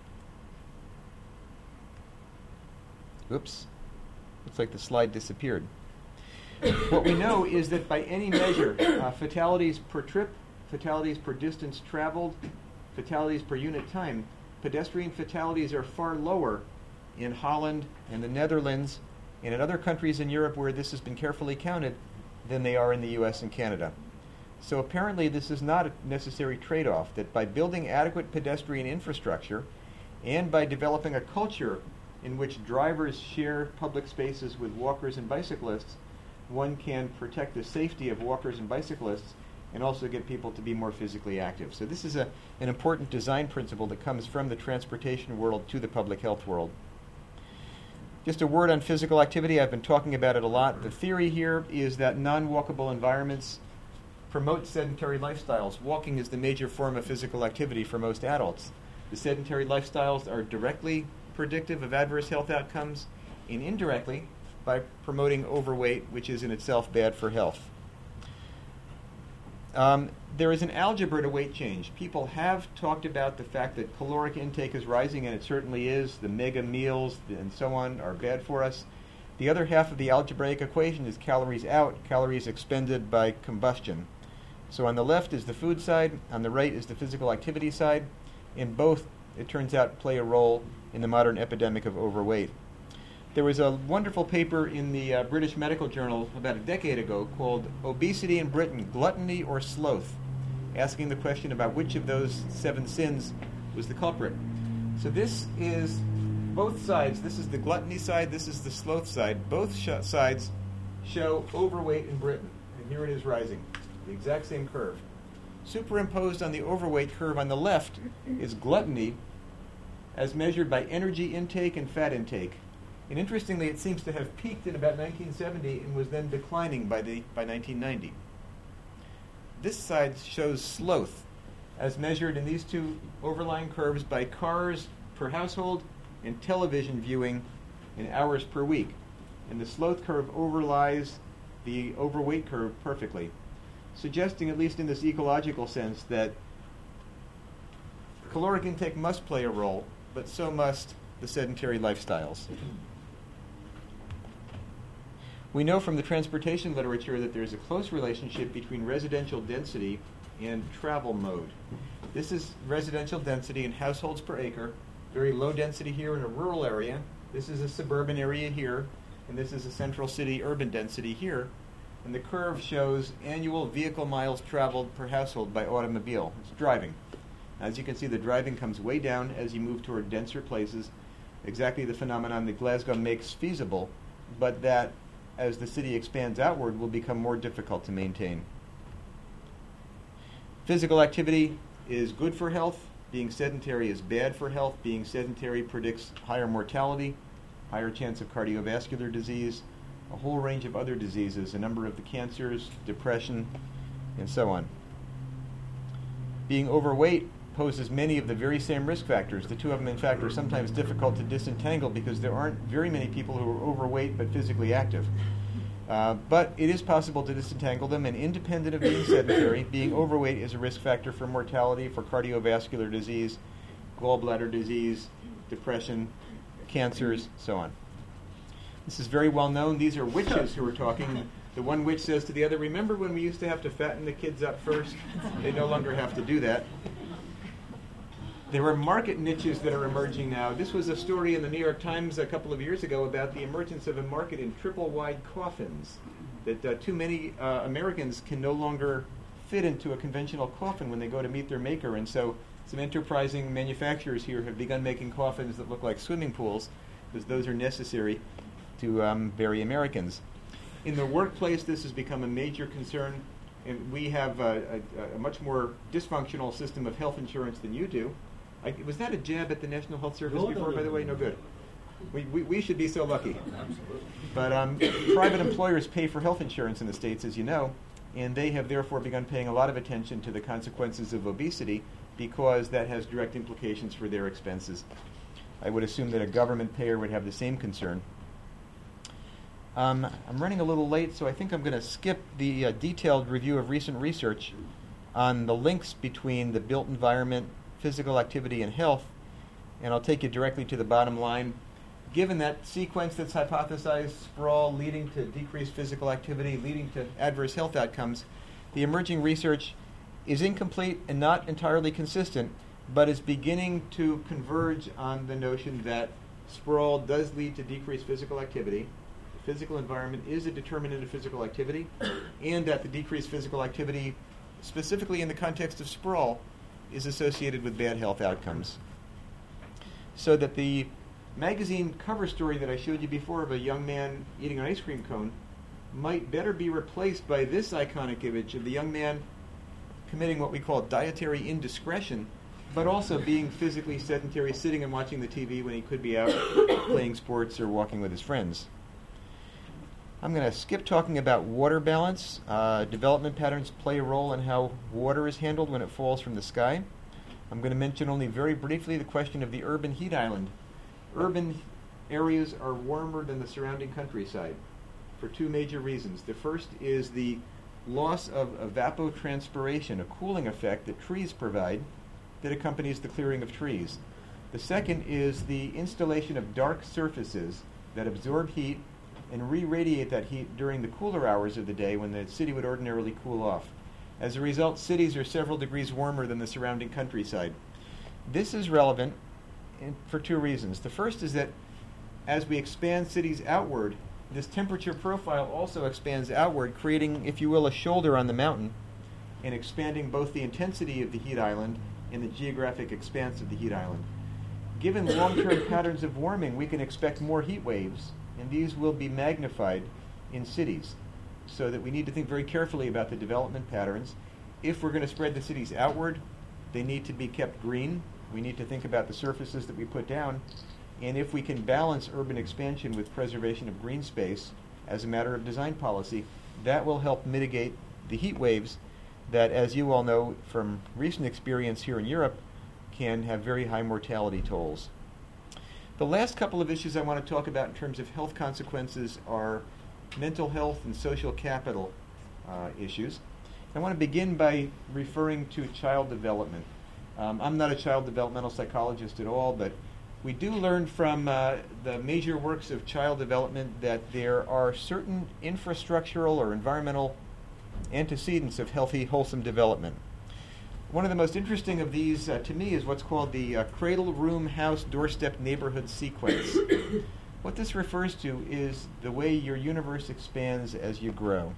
Oops. Looks like the slide disappeared. What we know is that by any measure, fatalities per trip, fatalities per distance traveled, fatalities per unit time, pedestrian fatalities are far lower in Holland and the Netherlands and in other countries in Europe where this has been carefully counted than they are in the US and Canada. So apparently this is not a necessary trade-off, that by building adequate pedestrian infrastructure and by developing a culture in which drivers share public spaces with walkers and bicyclists, one can protect the safety of walkers and bicyclists and also get people to be more physically active. So this is an important design principle that comes from the transportation world to the public health world. Just a word on physical activity. I've been talking about it a lot. The theory here is that non-walkable environments promote sedentary lifestyles. Walking is the major form of physical activity for most adults. The sedentary lifestyles are directly predictive of adverse health outcomes, and indirectly by promoting overweight, which is in itself bad for health. There is an algebra to weight change. People have talked about the fact that caloric intake is rising, and it certainly is. The mega meals and so on are bad for us. The other half of the algebraic equation is calories out, calories expended by combustion. So on the left is the food side, on the right is the physical activity side, and both, it turns out, play a role in the modern epidemic of overweight. There was a wonderful paper in the British Medical Journal about a decade ago called Obesity in Britain, Gluttony or Sloth, asking the question about which of those 7 sins was the culprit. So this is both sides. This is the gluttony side, this is the sloth side. Both sides show overweight in Britain, and here it is rising, the exact same curve. Superimposed on the overweight curve on the left is gluttony as measured by energy intake and fat intake. And interestingly, it seems to have peaked in about 1970 and was then declining by 1990. This side shows sloth, as measured in these two overlying curves by cars per household and television viewing in hours per week. And the sloth curve overlies the overweight curve perfectly, suggesting, at least in this ecological sense, that caloric intake must play a role, but so must the sedentary lifestyles. We know from the transportation literature that there's a close relationship between residential density and travel mode. This is residential density in households per acre, very low density here in a rural area. This is a suburban area here, and this is a central city urban density here. And the curve shows annual vehicle miles traveled per household by automobile. It's driving. As you can see, the driving comes way down as you move toward denser places, exactly the phenomenon that Glasgow makes feasible, but that as the city expands outward will become more difficult to maintain. Physical activity is good for health. Being sedentary is bad for health. Being sedentary predicts higher mortality, higher chance of cardiovascular disease, a whole range of other diseases, a number of the cancers, depression, and so on. Being overweight poses many of the very same risk factors. The two of them, in fact, are sometimes difficult to disentangle because there aren't very many people who are overweight but physically active. But it is possible to disentangle them, and independent of being sedentary, being overweight is a risk factor for mortality, for cardiovascular disease, gallbladder disease, depression, cancers, so on. This is very well known. These are witches who are talking. The one witch says to the other, "Remember when we used to have to fatten the kids up first? They no longer have to do that." There are market niches that are emerging now. This was a story in the New York Times a couple of years ago about the emergence of a market in triple-wide coffins, that too many Americans can no longer fit into a conventional coffin when they go to meet their maker, and so some enterprising manufacturers here have begun making coffins that look like swimming pools, because those are necessary to bury Americans. In the workplace, this has become a major concern, and we have a much more dysfunctional system of health insurance than you do. Was that a jab at the National Health Service before, by the way? No good. We should be so lucky. Absolutely. But private employers pay for health insurance in the States, as you know, and they have therefore begun paying a lot of attention to the consequences of obesity because that has direct implications for their expenses. I would assume that a government payer would have the same concern. I'm running a little late, so I think I'm going to skip the detailed review of recent research on the links between the built environment, physical activity, and health, and I'll take you directly to the bottom line. Given that sequence that's hypothesized, sprawl leading to decreased physical activity, leading to adverse health outcomes, the emerging research is incomplete and not entirely consistent, but is beginning to converge on the notion that sprawl does lead to decreased physical activity. The physical environment is a determinant of physical activity, and that the decreased physical activity, specifically in the context of sprawl, is associated with bad health outcomes. So that the magazine cover story that I showed you before of a young man eating an ice cream cone might better be replaced by this iconic image of the young man committing what we call dietary indiscretion, but also being physically sedentary, sitting and watching the TV when he could be out playing sports or walking with his friends. I'm going to skip talking about water balance. Development patterns play a role in how water is handled when it falls from the sky. I'm going to mention only very briefly the question of the urban heat island. Urban areas are warmer than the surrounding countryside for two major reasons. The first is the loss of evapotranspiration, a cooling effect that trees provide that accompanies the clearing of trees. The second is the installation of dark surfaces that absorb heat and re-radiate that heat during the cooler hours of the day when the city would ordinarily cool off. As a result, cities are several degrees warmer than the surrounding countryside. This is relevant for two reasons. The first is that as we expand cities outward, this temperature profile also expands outward, creating, if you will, a shoulder on the mountain and expanding both the intensity of the heat island and the geographic expanse of the heat island. Given long-term patterns of warming, we can expect more heat waves, and these will be magnified in cities, so that we need to think very carefully about the development patterns. If we're going to spread the cities outward, they need to be kept green. We need to think about the surfaces that we put down, and if we can balance urban expansion with preservation of green space as a matter of design policy, that will help mitigate the heat waves that, as you all know from recent experience here in Europe, can have very high mortality tolls. The last couple of issues I want to talk about in terms of health consequences are mental health and social capital issues. I want to begin by referring to child development. I'm not a child developmental psychologist at all, but we do learn from the major works of child development that there are certain infrastructural or environmental antecedents of healthy, wholesome development. One of the most interesting of these to me is what's called the cradle, room, house, doorstep, neighborhood sequence. What this refers to is the way your universe expands as you grow.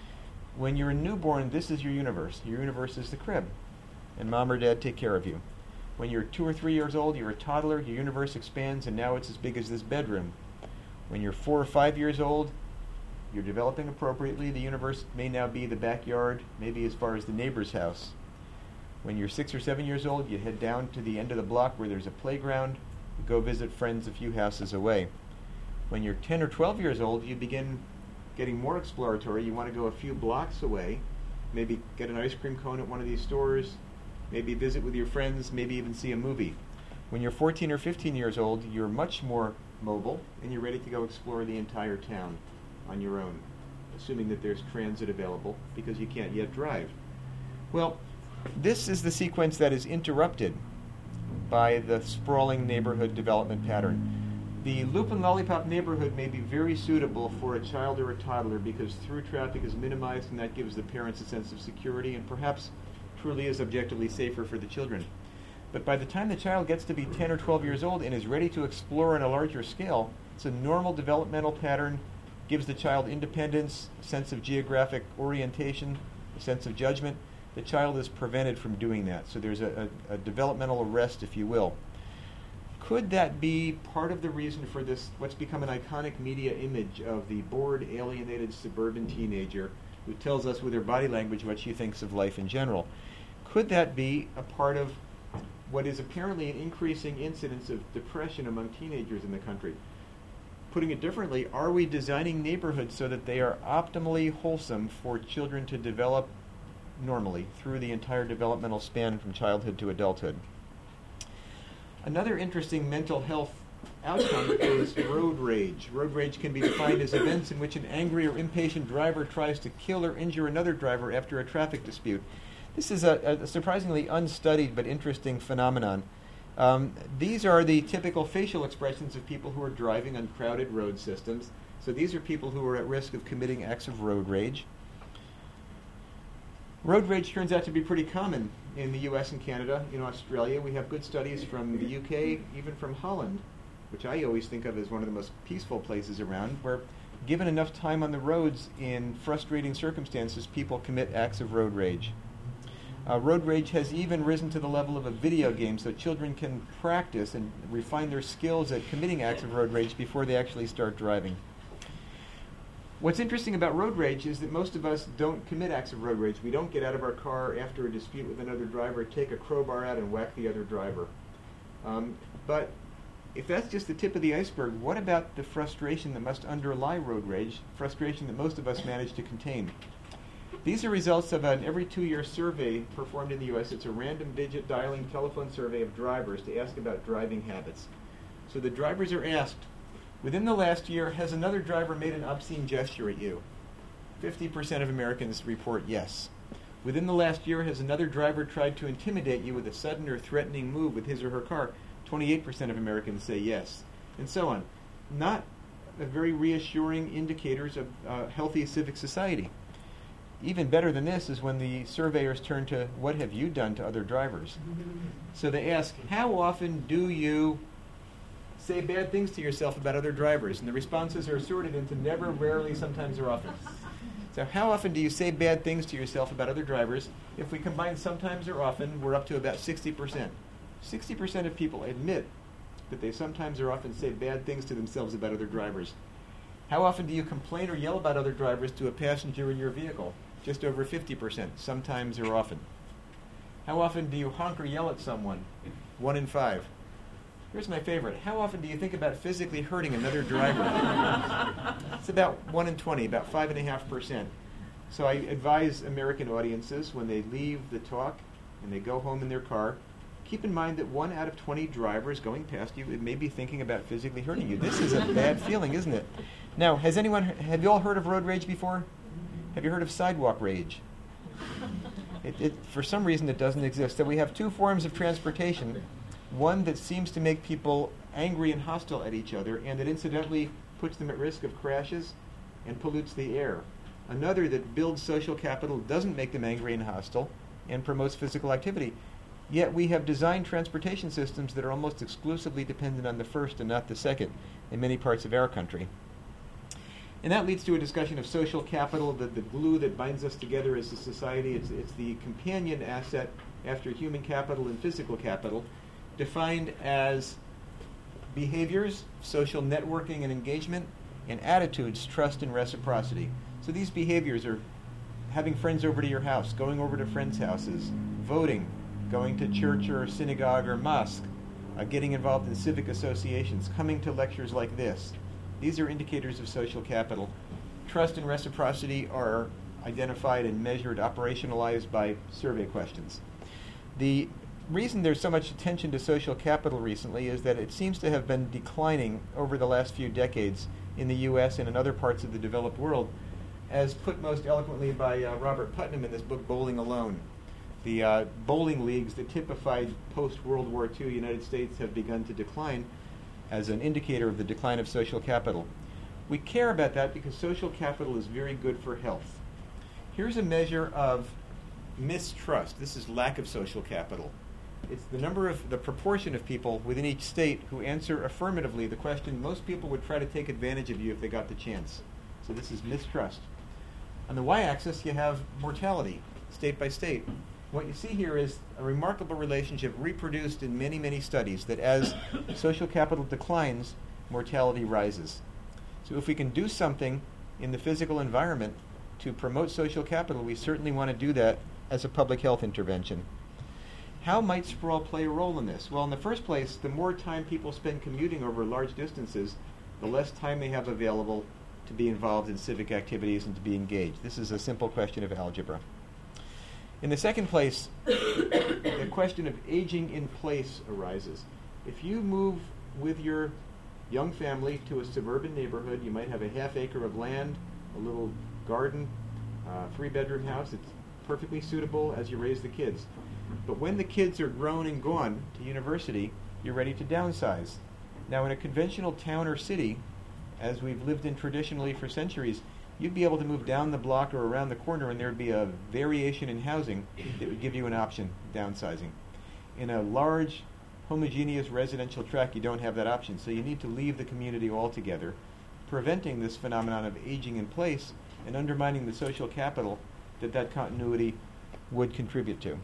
When you're a newborn, this is your universe. Your universe is the crib, and mom or dad take care of you. When you're 2 or 3 years old, you're a toddler, your universe expands, and now it's as big as this bedroom. When you're 4 or 5 years old, you're developing appropriately. The universe may now be the backyard, maybe as far as the neighbor's house. When you're 6 or 7 years old, you head down to the end of the block where there's a playground, you go visit friends a few houses away. When you're 10 or 12 years old, you begin getting more exploratory. You want to go a few blocks away, maybe get an ice cream cone at one of these stores, maybe visit with your friends, maybe even see a movie. When you're 14 or 15 years old, you're much more mobile, and you're ready to go explore the entire town on your own, assuming that there's transit available, because you can't yet drive. Well, this is the sequence that is interrupted by the sprawling neighborhood development pattern. The loop and lollipop neighborhood may be very suitable for a child or a toddler because through traffic is minimized, and that gives the parents a sense of security and perhaps truly is objectively safer for the children. But by the time the child gets to be 10 or 12 years old and is ready to explore on a larger scale, it's a normal developmental pattern, gives the child independence, a sense of geographic orientation, a sense of judgment. The child is prevented from doing that. So there's a developmental arrest, if you will. Could that be part of the reason for this, what's become an iconic media image of the bored, alienated suburban teenager who tells us with her body language what she thinks of life in general? Could that be a part of what is apparently an increasing incidence of depression among teenagers in the country. Putting it differently, are we designing neighborhoods so that they are optimally wholesome for children to develop normally through the entire developmental span from childhood to adulthood? Another interesting mental health outcome is road rage. Road rage can be defined as events in which an angry or impatient driver tries to kill or injure another driver after a traffic dispute. This is a surprisingly unstudied but interesting phenomenon. These are the typical facial expressions of people who are driving on crowded road systems. So these are people who are at risk of committing acts of road rage. Road rage turns out to be pretty common in the US and Canada. In Australia, we have good studies from the UK, even from Holland, which I always think of as one of the most peaceful places around, where given enough time on the roads in frustrating circumstances, people commit acts of road rage. Road rage has even risen to the level of a video game, so children can practice and refine their skills at committing acts of road rage before they actually start driving. What's interesting about road rage is that most of us don't commit acts of road rage. We don't get out of our car after a dispute with another driver, take a crowbar out and whack the other driver. But if that's just the tip of the iceberg, what about the frustration that must underlie road rage, frustration that most of us manage to contain? These are results of an every 2-year survey performed in the U.S. It's a random digit dialing telephone survey of drivers to ask about driving habits. So the drivers are asked, within the last year, has another driver made an obscene gesture at you? 50% of Americans report yes. Within the last year, has another driver tried to intimidate you with a sudden or threatening move with his or her car? 28% of Americans say yes, and so on. Not very reassuring indicators of healthy civic society. Even better than this is when the surveyors turn to, what have you done to other drivers? So they ask, how often do you say bad things to yourself about other drivers? And the responses are sorted into never, rarely, sometimes, or often. So how often do you say bad things to yourself about other drivers? If we combine sometimes or often, we're up to about 60%. 60% of people admit that they sometimes or often say bad things to themselves about other drivers. How often do you complain or yell about other drivers to a passenger in your vehicle? Just over 50%, sometimes or often. How often do you honk or yell at someone? 1 in 5. Here's my favorite. How often do you think about physically hurting another driver? It's about 1 in 20, about 5.5%. So I advise American audiences when they leave the talk and they go home in their car, keep in mind that 1 out of 20 drivers going past you may be thinking about physically hurting you. This is a bad feeling, isn't it? Now, have you all heard of road rage before? Have you heard of sidewalk rage? For some reason, it doesn't exist. So we have 2 forms of transportation. One that seems to make people angry and hostile at each other, and that incidentally puts them at risk of crashes and pollutes the air. Another that builds social capital, doesn't make them angry and hostile, and promotes physical activity. Yet we have designed transportation systems that are almost exclusively dependent on the first and not the second in many parts of our country. And that leads to a discussion of social capital, the glue that binds us together as a society. It's the companion asset after human capital and physical capital, defined as behaviors, social networking and engagement, and attitudes, trust and reciprocity. So these behaviors are having friends over to your house, going over to friends' houses, voting, going to church or synagogue or mosque, getting involved in civic associations, coming to lectures like this. These are indicators of social capital. Trust and reciprocity are identified and measured, operationalized by survey questions. The reason there's so much attention to social capital recently is that it seems to have been declining over the last few decades in the U.S. and in other parts of the developed world, as put most eloquently by Robert Putnam in this book, Bowling Alone. The bowling leagues that typified post-World War II United States have begun to decline as an indicator of the decline of social capital. We care about that because social capital is very good for health. Here's a measure of mistrust. This is lack of social capital. It's the proportion of people within each state who answer affirmatively the question, most people would try to take advantage of you if they got the chance. So this is mistrust. On the y-axis, you have mortality, state by state. What you see here is a remarkable relationship reproduced in many, many studies that as social capital declines, mortality rises. So if we can do something in the physical environment to promote social capital, we certainly want to do that as a public health intervention. How might sprawl play a role in this? Well, in the first place, the more time people spend commuting over large distances, the less time they have available to be involved in civic activities and to be engaged. This is a simple question of algebra. In the second place, the question of aging in place arises. If you move with your young family to a suburban neighborhood, you might have a half acre of land, a little garden, 3-bedroom house. It's perfectly suitable as you raise the kids. But when the kids are grown and gone to university, you're ready to downsize. Now, in a conventional town or city, as we've lived in traditionally for centuries, you'd be able to move down the block or around the corner and there'd be a variation in housing that would give you an option, downsizing. In a large, homogeneous residential tract, you don't have that option, so you need to leave the community altogether, preventing this phenomenon of aging in place and undermining the social capital that continuity would contribute to.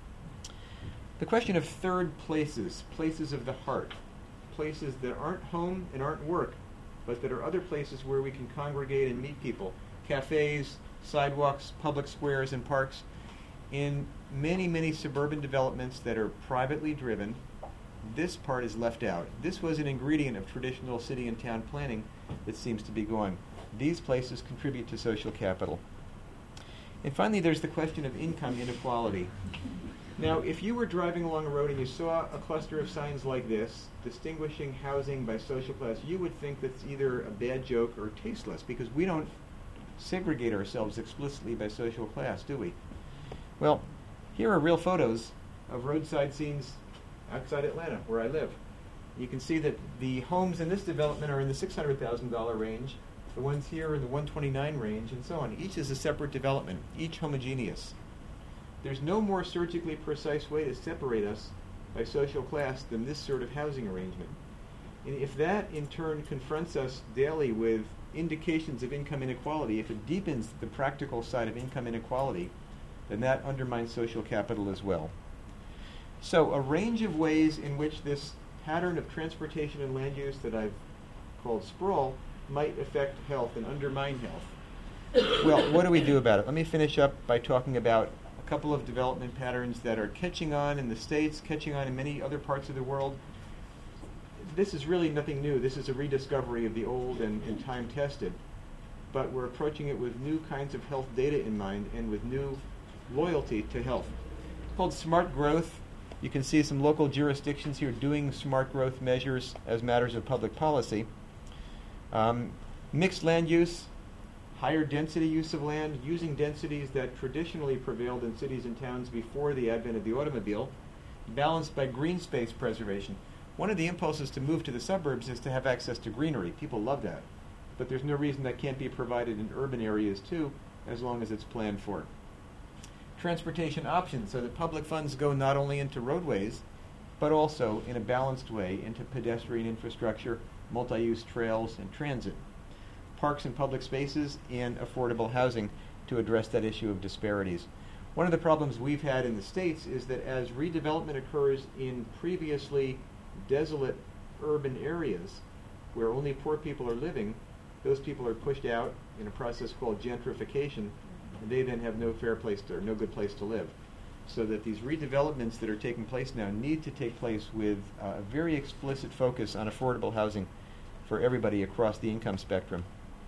The question of third places, places of the heart, places that aren't home and aren't work, but that are other places where we can congregate and meet people. Cafes, sidewalks, public squares, and parks. In many, many suburban developments that are privately driven, this part is left out. This was an ingredient of traditional city and town planning that seems to be gone. These places contribute to social capital. And finally, there's the question of income inequality. Now, if you were driving along a road and you saw a cluster of signs like this, distinguishing housing by social class, you would think that's either a bad joke or tasteless, because we don't segregate ourselves explicitly by social class, do we? Well, here are real photos of roadside scenes outside Atlanta, where I live. You can see that the homes in this development are in the $600,000 range, the ones here are in the $129,000 range, and so on. Each is a separate development, each homogeneous. There's no more surgically precise way to separate us by social class than this sort of housing arrangement. And if that in turn confronts us daily with indications of income inequality, if it deepens the practical side of income inequality, then that undermines social capital as well. So a range of ways in which this pattern of transportation and land use that I've called sprawl might affect health and undermine health. Well, what do we do about it? Let me finish up by talking about a couple of development patterns that are catching on in the States, catching on in many other parts of the world. This is really nothing new. This is a rediscovery of the old and time-tested. But we're approaching it with new kinds of health data in mind and with new loyalty to health. It's called smart growth. You can see some local jurisdictions here doing smart growth measures as matters of public policy. Mixed land use, higher density use of land, using densities that traditionally prevailed in cities and towns before the advent of the automobile, balanced by green space preservation. One of the impulses to move to the suburbs is to have access to greenery. People love that. But there's no reason that can't be provided in urban areas too, as long as it's planned for. Transportation options, so that public funds go not only into roadways, but also in a balanced way into pedestrian infrastructure, multi-use trails, and transit. Parks and public spaces, and affordable housing to address that issue of disparities. One of the problems we've had in the States is that as redevelopment occurs in previously desolate urban areas where only poor people are living, those people are pushed out in a process called gentrification, and they then have no good place to live. So that these redevelopments that are taking place now need to take place with a very explicit focus on affordable housing for everybody across the income spectrum.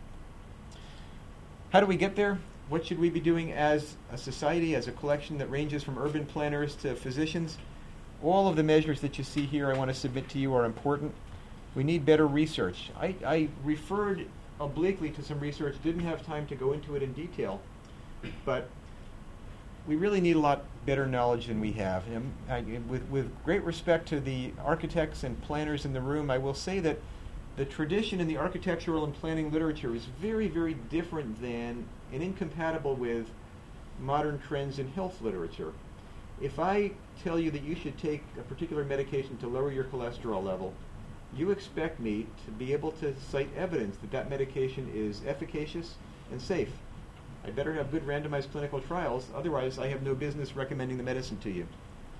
How do we get there? What should we be doing as a society, as a collection that ranges from urban planners to physicians? All of the measures that you see here I want to submit to you are important. We need better research. I referred obliquely to some research, didn't have time to go into it in detail, but we really need a lot better knowledge than we have. With great respect to the architects and planners in the room, I will say that the tradition in the architectural and planning literature is very, very different than and incompatible with modern trends in health literature. If I tell you that you should take a particular medication to lower your cholesterol level, you expect me to be able to cite evidence that that medication is efficacious and safe. I better have good randomized clinical trials, otherwise I have no business recommending the medicine to you.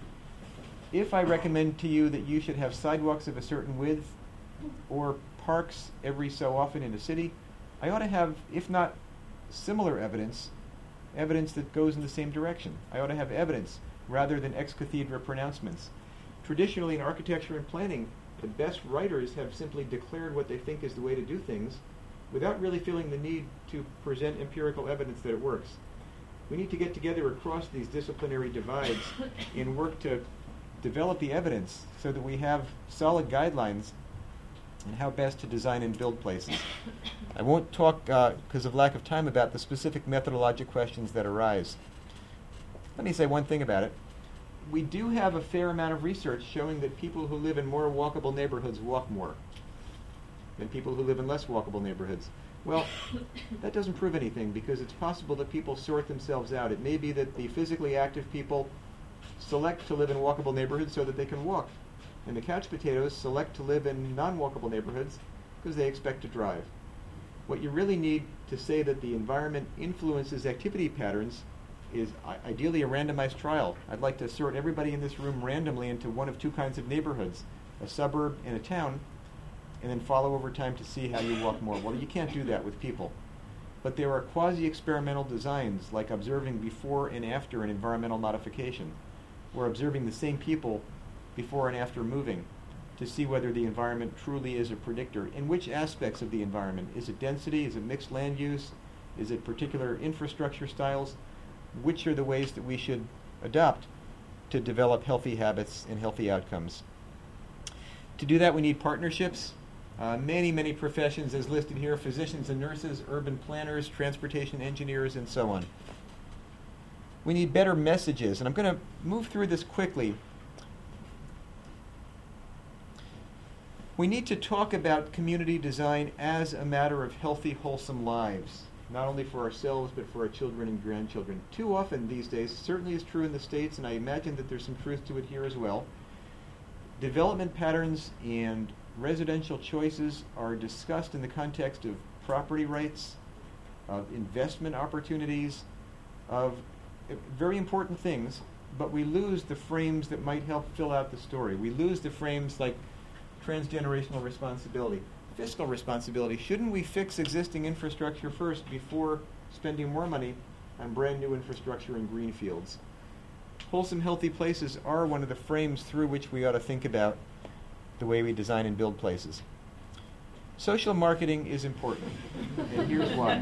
If I recommend to you that you should have sidewalks of a certain width or parks every so often in a city, I ought to have, if not similar evidence that goes in the same direction. I ought to have evidence rather than ex cathedra pronouncements. Traditionally, in architecture and planning, the best writers have simply declared what they think is the way to do things without really feeling the need to present empirical evidence that it works. We need to get together across these disciplinary divides and work to develop the evidence so that we have solid guidelines on how best to design and build places. I won't talk, because of lack of time, about the specific methodologic questions that arise. Let me say one thing about it. We do have a fair amount of research showing that people who live in more walkable neighborhoods walk more than people who live in less walkable neighborhoods. Well, that doesn't prove anything, because it's possible that people sort themselves out. It may be that the physically active people select to live in walkable neighborhoods so that they can walk, and the couch potatoes select to live in non-walkable neighborhoods because they expect to drive. What you really need to say that the environment influences activity patterns is ideally a randomized trial. I'd like to sort everybody in this room randomly into one of two kinds of neighborhoods, a suburb and a town, and then follow over time to see how you walk more. Well, you can't do that with people. But there are quasi-experimental designs, like observing before and after an environmental modification, or observing the same people before and after moving, to see whether the environment truly is a predictor. In which aspects of the environment? Is it density? Is it mixed land use? Is it particular infrastructure styles? Which are the ways that we should adopt to develop healthy habits and healthy outcomes? To do that, we need partnerships. Many professions as listed here: physicians and nurses, urban planners, transportation engineers, and so on. We need better messages, and I'm going to move through this quickly. We need to talk about community design as a matter of healthy, wholesome lives, not only for ourselves, but for our children and grandchildren. Too often these days, certainly is true in the States, and I imagine that there's some truth to it here as well, development patterns and residential choices are discussed in the context of property rights, of investment opportunities, of very important things, but we lose the frames that might help fill out the story. We lose the frames like transgenerational responsibility, fiscal responsibility. Shouldn't we fix existing infrastructure first before spending more money on brand new infrastructure in green fields? Wholesome, healthy places are one of the frames through which we ought to think about the way we design and build places. Social marketing is important, and here's why.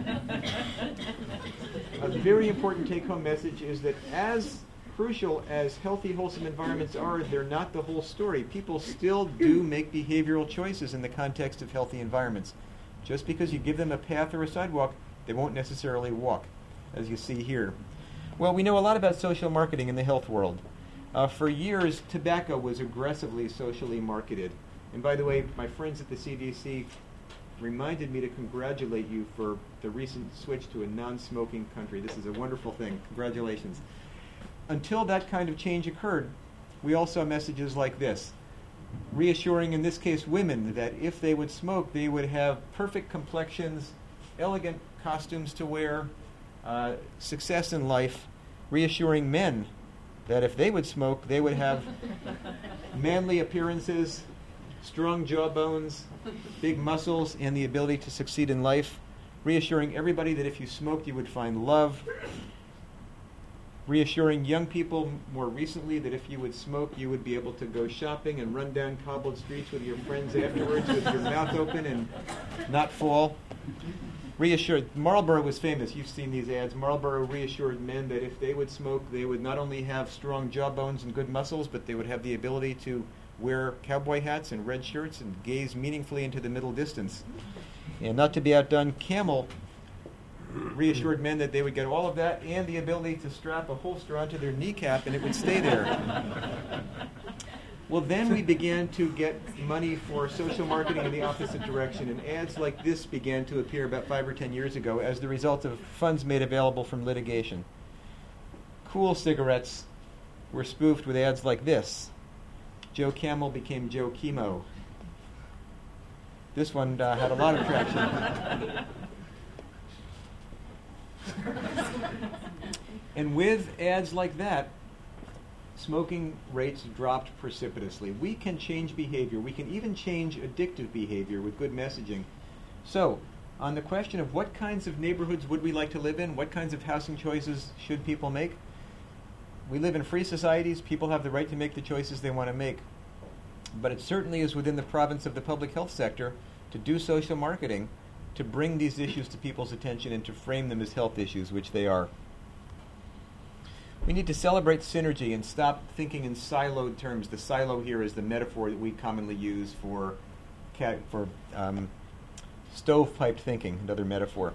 A very important take-home message is that as crucial as healthy, wholesome environments are, they're not the whole story. People still do make behavioral choices in the context of healthy environments. Just because you give them a path or a sidewalk, they won't necessarily walk, as you see here. Well, we know a lot about social marketing in the health world. For years, tobacco was aggressively socially marketed. And by the way, my friends at the CDC reminded me to congratulate you for the recent switch to a non-smoking country. This is a wonderful thing. Congratulations. Until that kind of change occurred, we all saw messages like this, reassuring, in this case, women that if they would smoke, they would have perfect complexions, elegant costumes to wear, success in life, reassuring men that if they would smoke, they would have manly appearances, strong jawbones, big muscles, and the ability to succeed in life, reassuring everybody that if you smoked, you would find love, reassuring young people more recently that if you would smoke, you would be able to go shopping and run down cobbled streets with your friends afterwards with your mouth open and not fall. Reassured. Marlboro was famous. You've seen these ads. Marlboro reassured men that if they would smoke, they would not only have strong jawbones and good muscles, but they would have the ability to wear cowboy hats and red shirts and gaze meaningfully into the middle distance. And not to be outdone, Camel reassured men that they would get all of that and the ability to strap a holster onto their kneecap and it would stay there. Well, then we began to get money for social marketing in the opposite direction, and ads like this began to appear about 5 or 10 years ago as the result of funds made available from litigation. Cool cigarettes were spoofed with ads like this. Joe Camel became Joe Chemo. This one had a lot of traction. And with ads like that, smoking rates dropped precipitously. We can change behavior. We can even change addictive behavior with good messaging. So, on the question of what kinds of neighborhoods would we like to live in, what kinds of housing choices should people make, We live in free societies. People have the right to make the choices they want to make. But it certainly is within the province of the public health sector to do social marketing, to bring these issues to people's attention and to frame them as health issues, which they are. We need to celebrate synergy and stop thinking in siloed terms. The silo here is the metaphor that we commonly use for stovepiped thinking, another metaphor.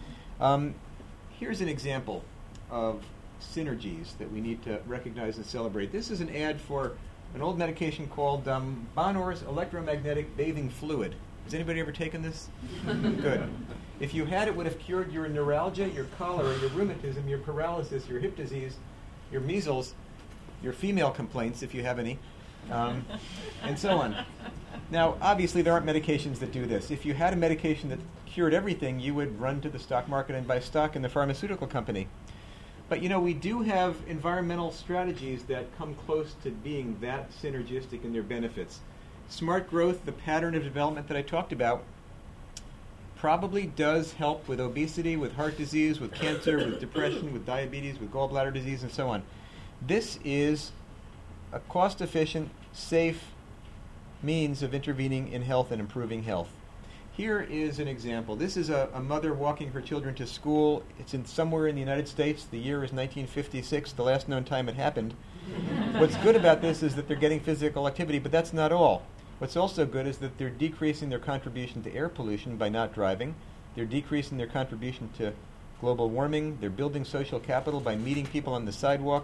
Here's an example of synergies that we need to recognize and celebrate. This is an ad for an old medication called Bonor's electromagnetic bathing fluid. Has anybody ever taken this? Good. If you had, it would have cured your neuralgia, your cholera, your rheumatism, your paralysis, your hip disease, your measles, your female complaints, if you have any, and so on. Now, obviously, there aren't medications that do this. If you had a medication that cured everything, you would run to the stock market and buy stock in the pharmaceutical company. But, we do have environmental strategies that come close to being that synergistic in their benefits. Smart growth, the pattern of development that I talked about, probably does help with obesity, with heart disease, with cancer, with depression, with diabetes, with gallbladder disease, and so on. This is a cost-efficient, safe means of intervening in health and improving health. Here is an example. This is a mother walking her children to school. It's somewhere in the United States. The year is 1956, the last known time it happened. What's good about this is that they're getting physical activity, but that's not all. What's also good is that they're decreasing their contribution to air pollution by not driving. They're decreasing their contribution to global warming. They're building social capital by meeting people on the sidewalk.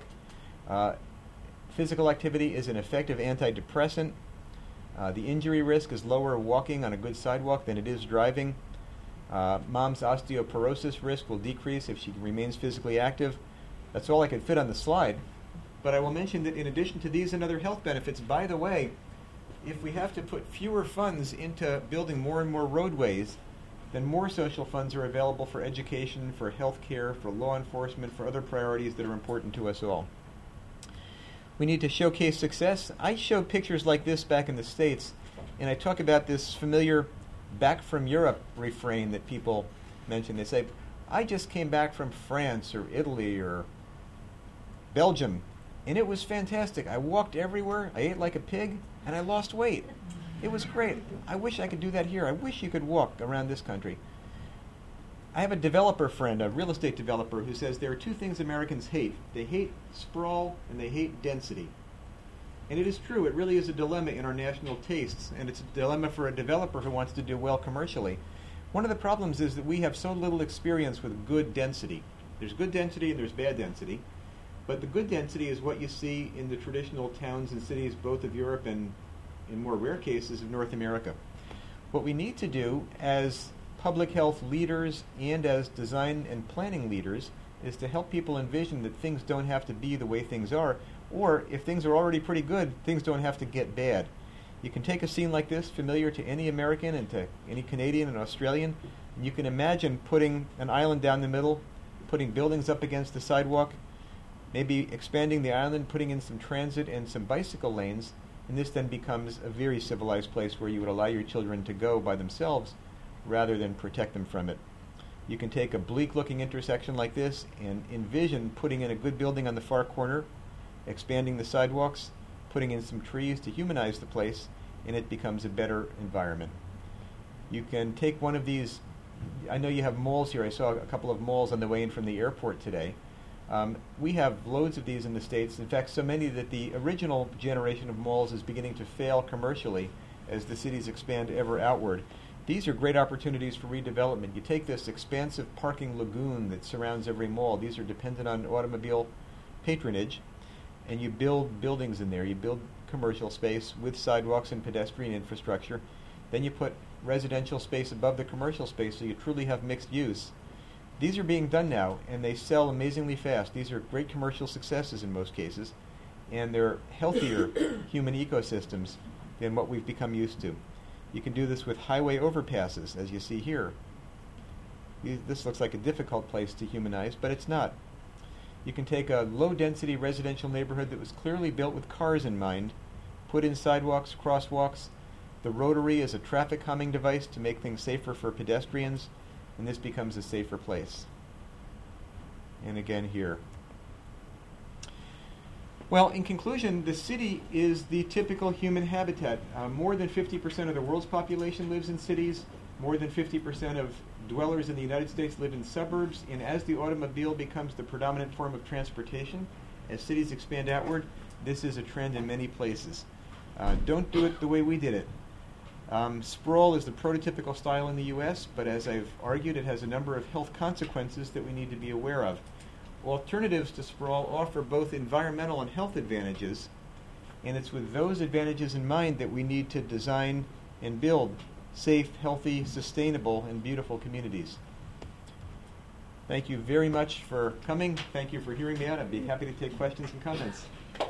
Physical activity is an effective antidepressant. The injury risk is lower walking on a good sidewalk than it is driving. Mom's osteoporosis risk will decrease if she remains physically active. That's all I could fit on the slide. But I will mention that in addition to these and other health benefits, by the way, if we have to put fewer funds into building more and more roadways, then more social funds are available for education, for health care, for law enforcement, for other priorities that are important to us all. We need to showcase success. I showed pictures like this back in the States, and I talk about this familiar back from Europe refrain that people mention. They say, I just came back from France or Italy or Belgium, and it was fantastic. I walked everywhere, I ate like a pig, and I lost weight. It was great. I wish I could do that here. I wish you could walk around this country. I have a developer friend, a real estate developer, who says there are two things Americans hate. They hate sprawl and they hate density. And it is true. It really is a dilemma in our national tastes, and it's a dilemma for a developer who wants to do well commercially. One of the problems is that we have so little experience with good density. There's good density and there's bad density. But the good density is what you see in the traditional towns and cities, both of Europe and, in more rare cases, of North America. What we need to do as public health leaders and as design and planning leaders is to help people envision that things don't have to be the way things are, or if things are already pretty good, things don't have to get bad. You can take a scene like this, familiar to any American and to any Canadian and Australian, and you can imagine putting an island down the middle, putting buildings up against the sidewalk, maybe expanding the island, putting in some transit and some bicycle lanes, and this then becomes a very civilized place where you would allow your children to go by themselves rather than protect them from it. You can take a bleak-looking intersection like this and envision putting in a good building on the far corner, expanding the sidewalks, putting in some trees to humanize the place, and it becomes a better environment. You can take one of these, I know you have malls here. I saw a couple of malls on the way in from the airport today. We have loads of these in the States. In fact, so many that the original generation of malls is beginning to fail commercially as the cities expand ever outward. These are great opportunities for redevelopment. You take this expansive parking lagoon that surrounds every mall. These are dependent on automobile patronage, and you build buildings in there. You build commercial space with sidewalks and pedestrian infrastructure. Then you put residential space above the commercial space so you truly have mixed use. These are being done now, and they sell amazingly fast. These are great commercial successes in most cases, and they're healthier human ecosystems than what we've become used to. You can do this with highway overpasses, as you see here. This looks like a difficult place to humanize, but it's not. You can take a low-density residential neighborhood that was clearly built with cars in mind, put in sidewalks, crosswalks. The rotary is a traffic calming device to make things safer for pedestrians, and this becomes a safer place. And again here. Well, in conclusion, the city is the typical human habitat. More than 50% of the world's population lives in cities. More than 50% of dwellers in the United States live in suburbs. And as the automobile becomes the predominant form of transportation, as cities expand outward, this is a trend in many places. Don't do it the way we did it. Sprawl is the prototypical style in the U.S., but as I've argued, it has a number of health consequences that we need to be aware of. Alternatives to sprawl offer both environmental and health advantages, and it's with those advantages in mind that we need to design and build safe, healthy, sustainable, and beautiful communities. Thank you very much for coming. Thank you for hearing me out. I'd be happy to take questions and comments.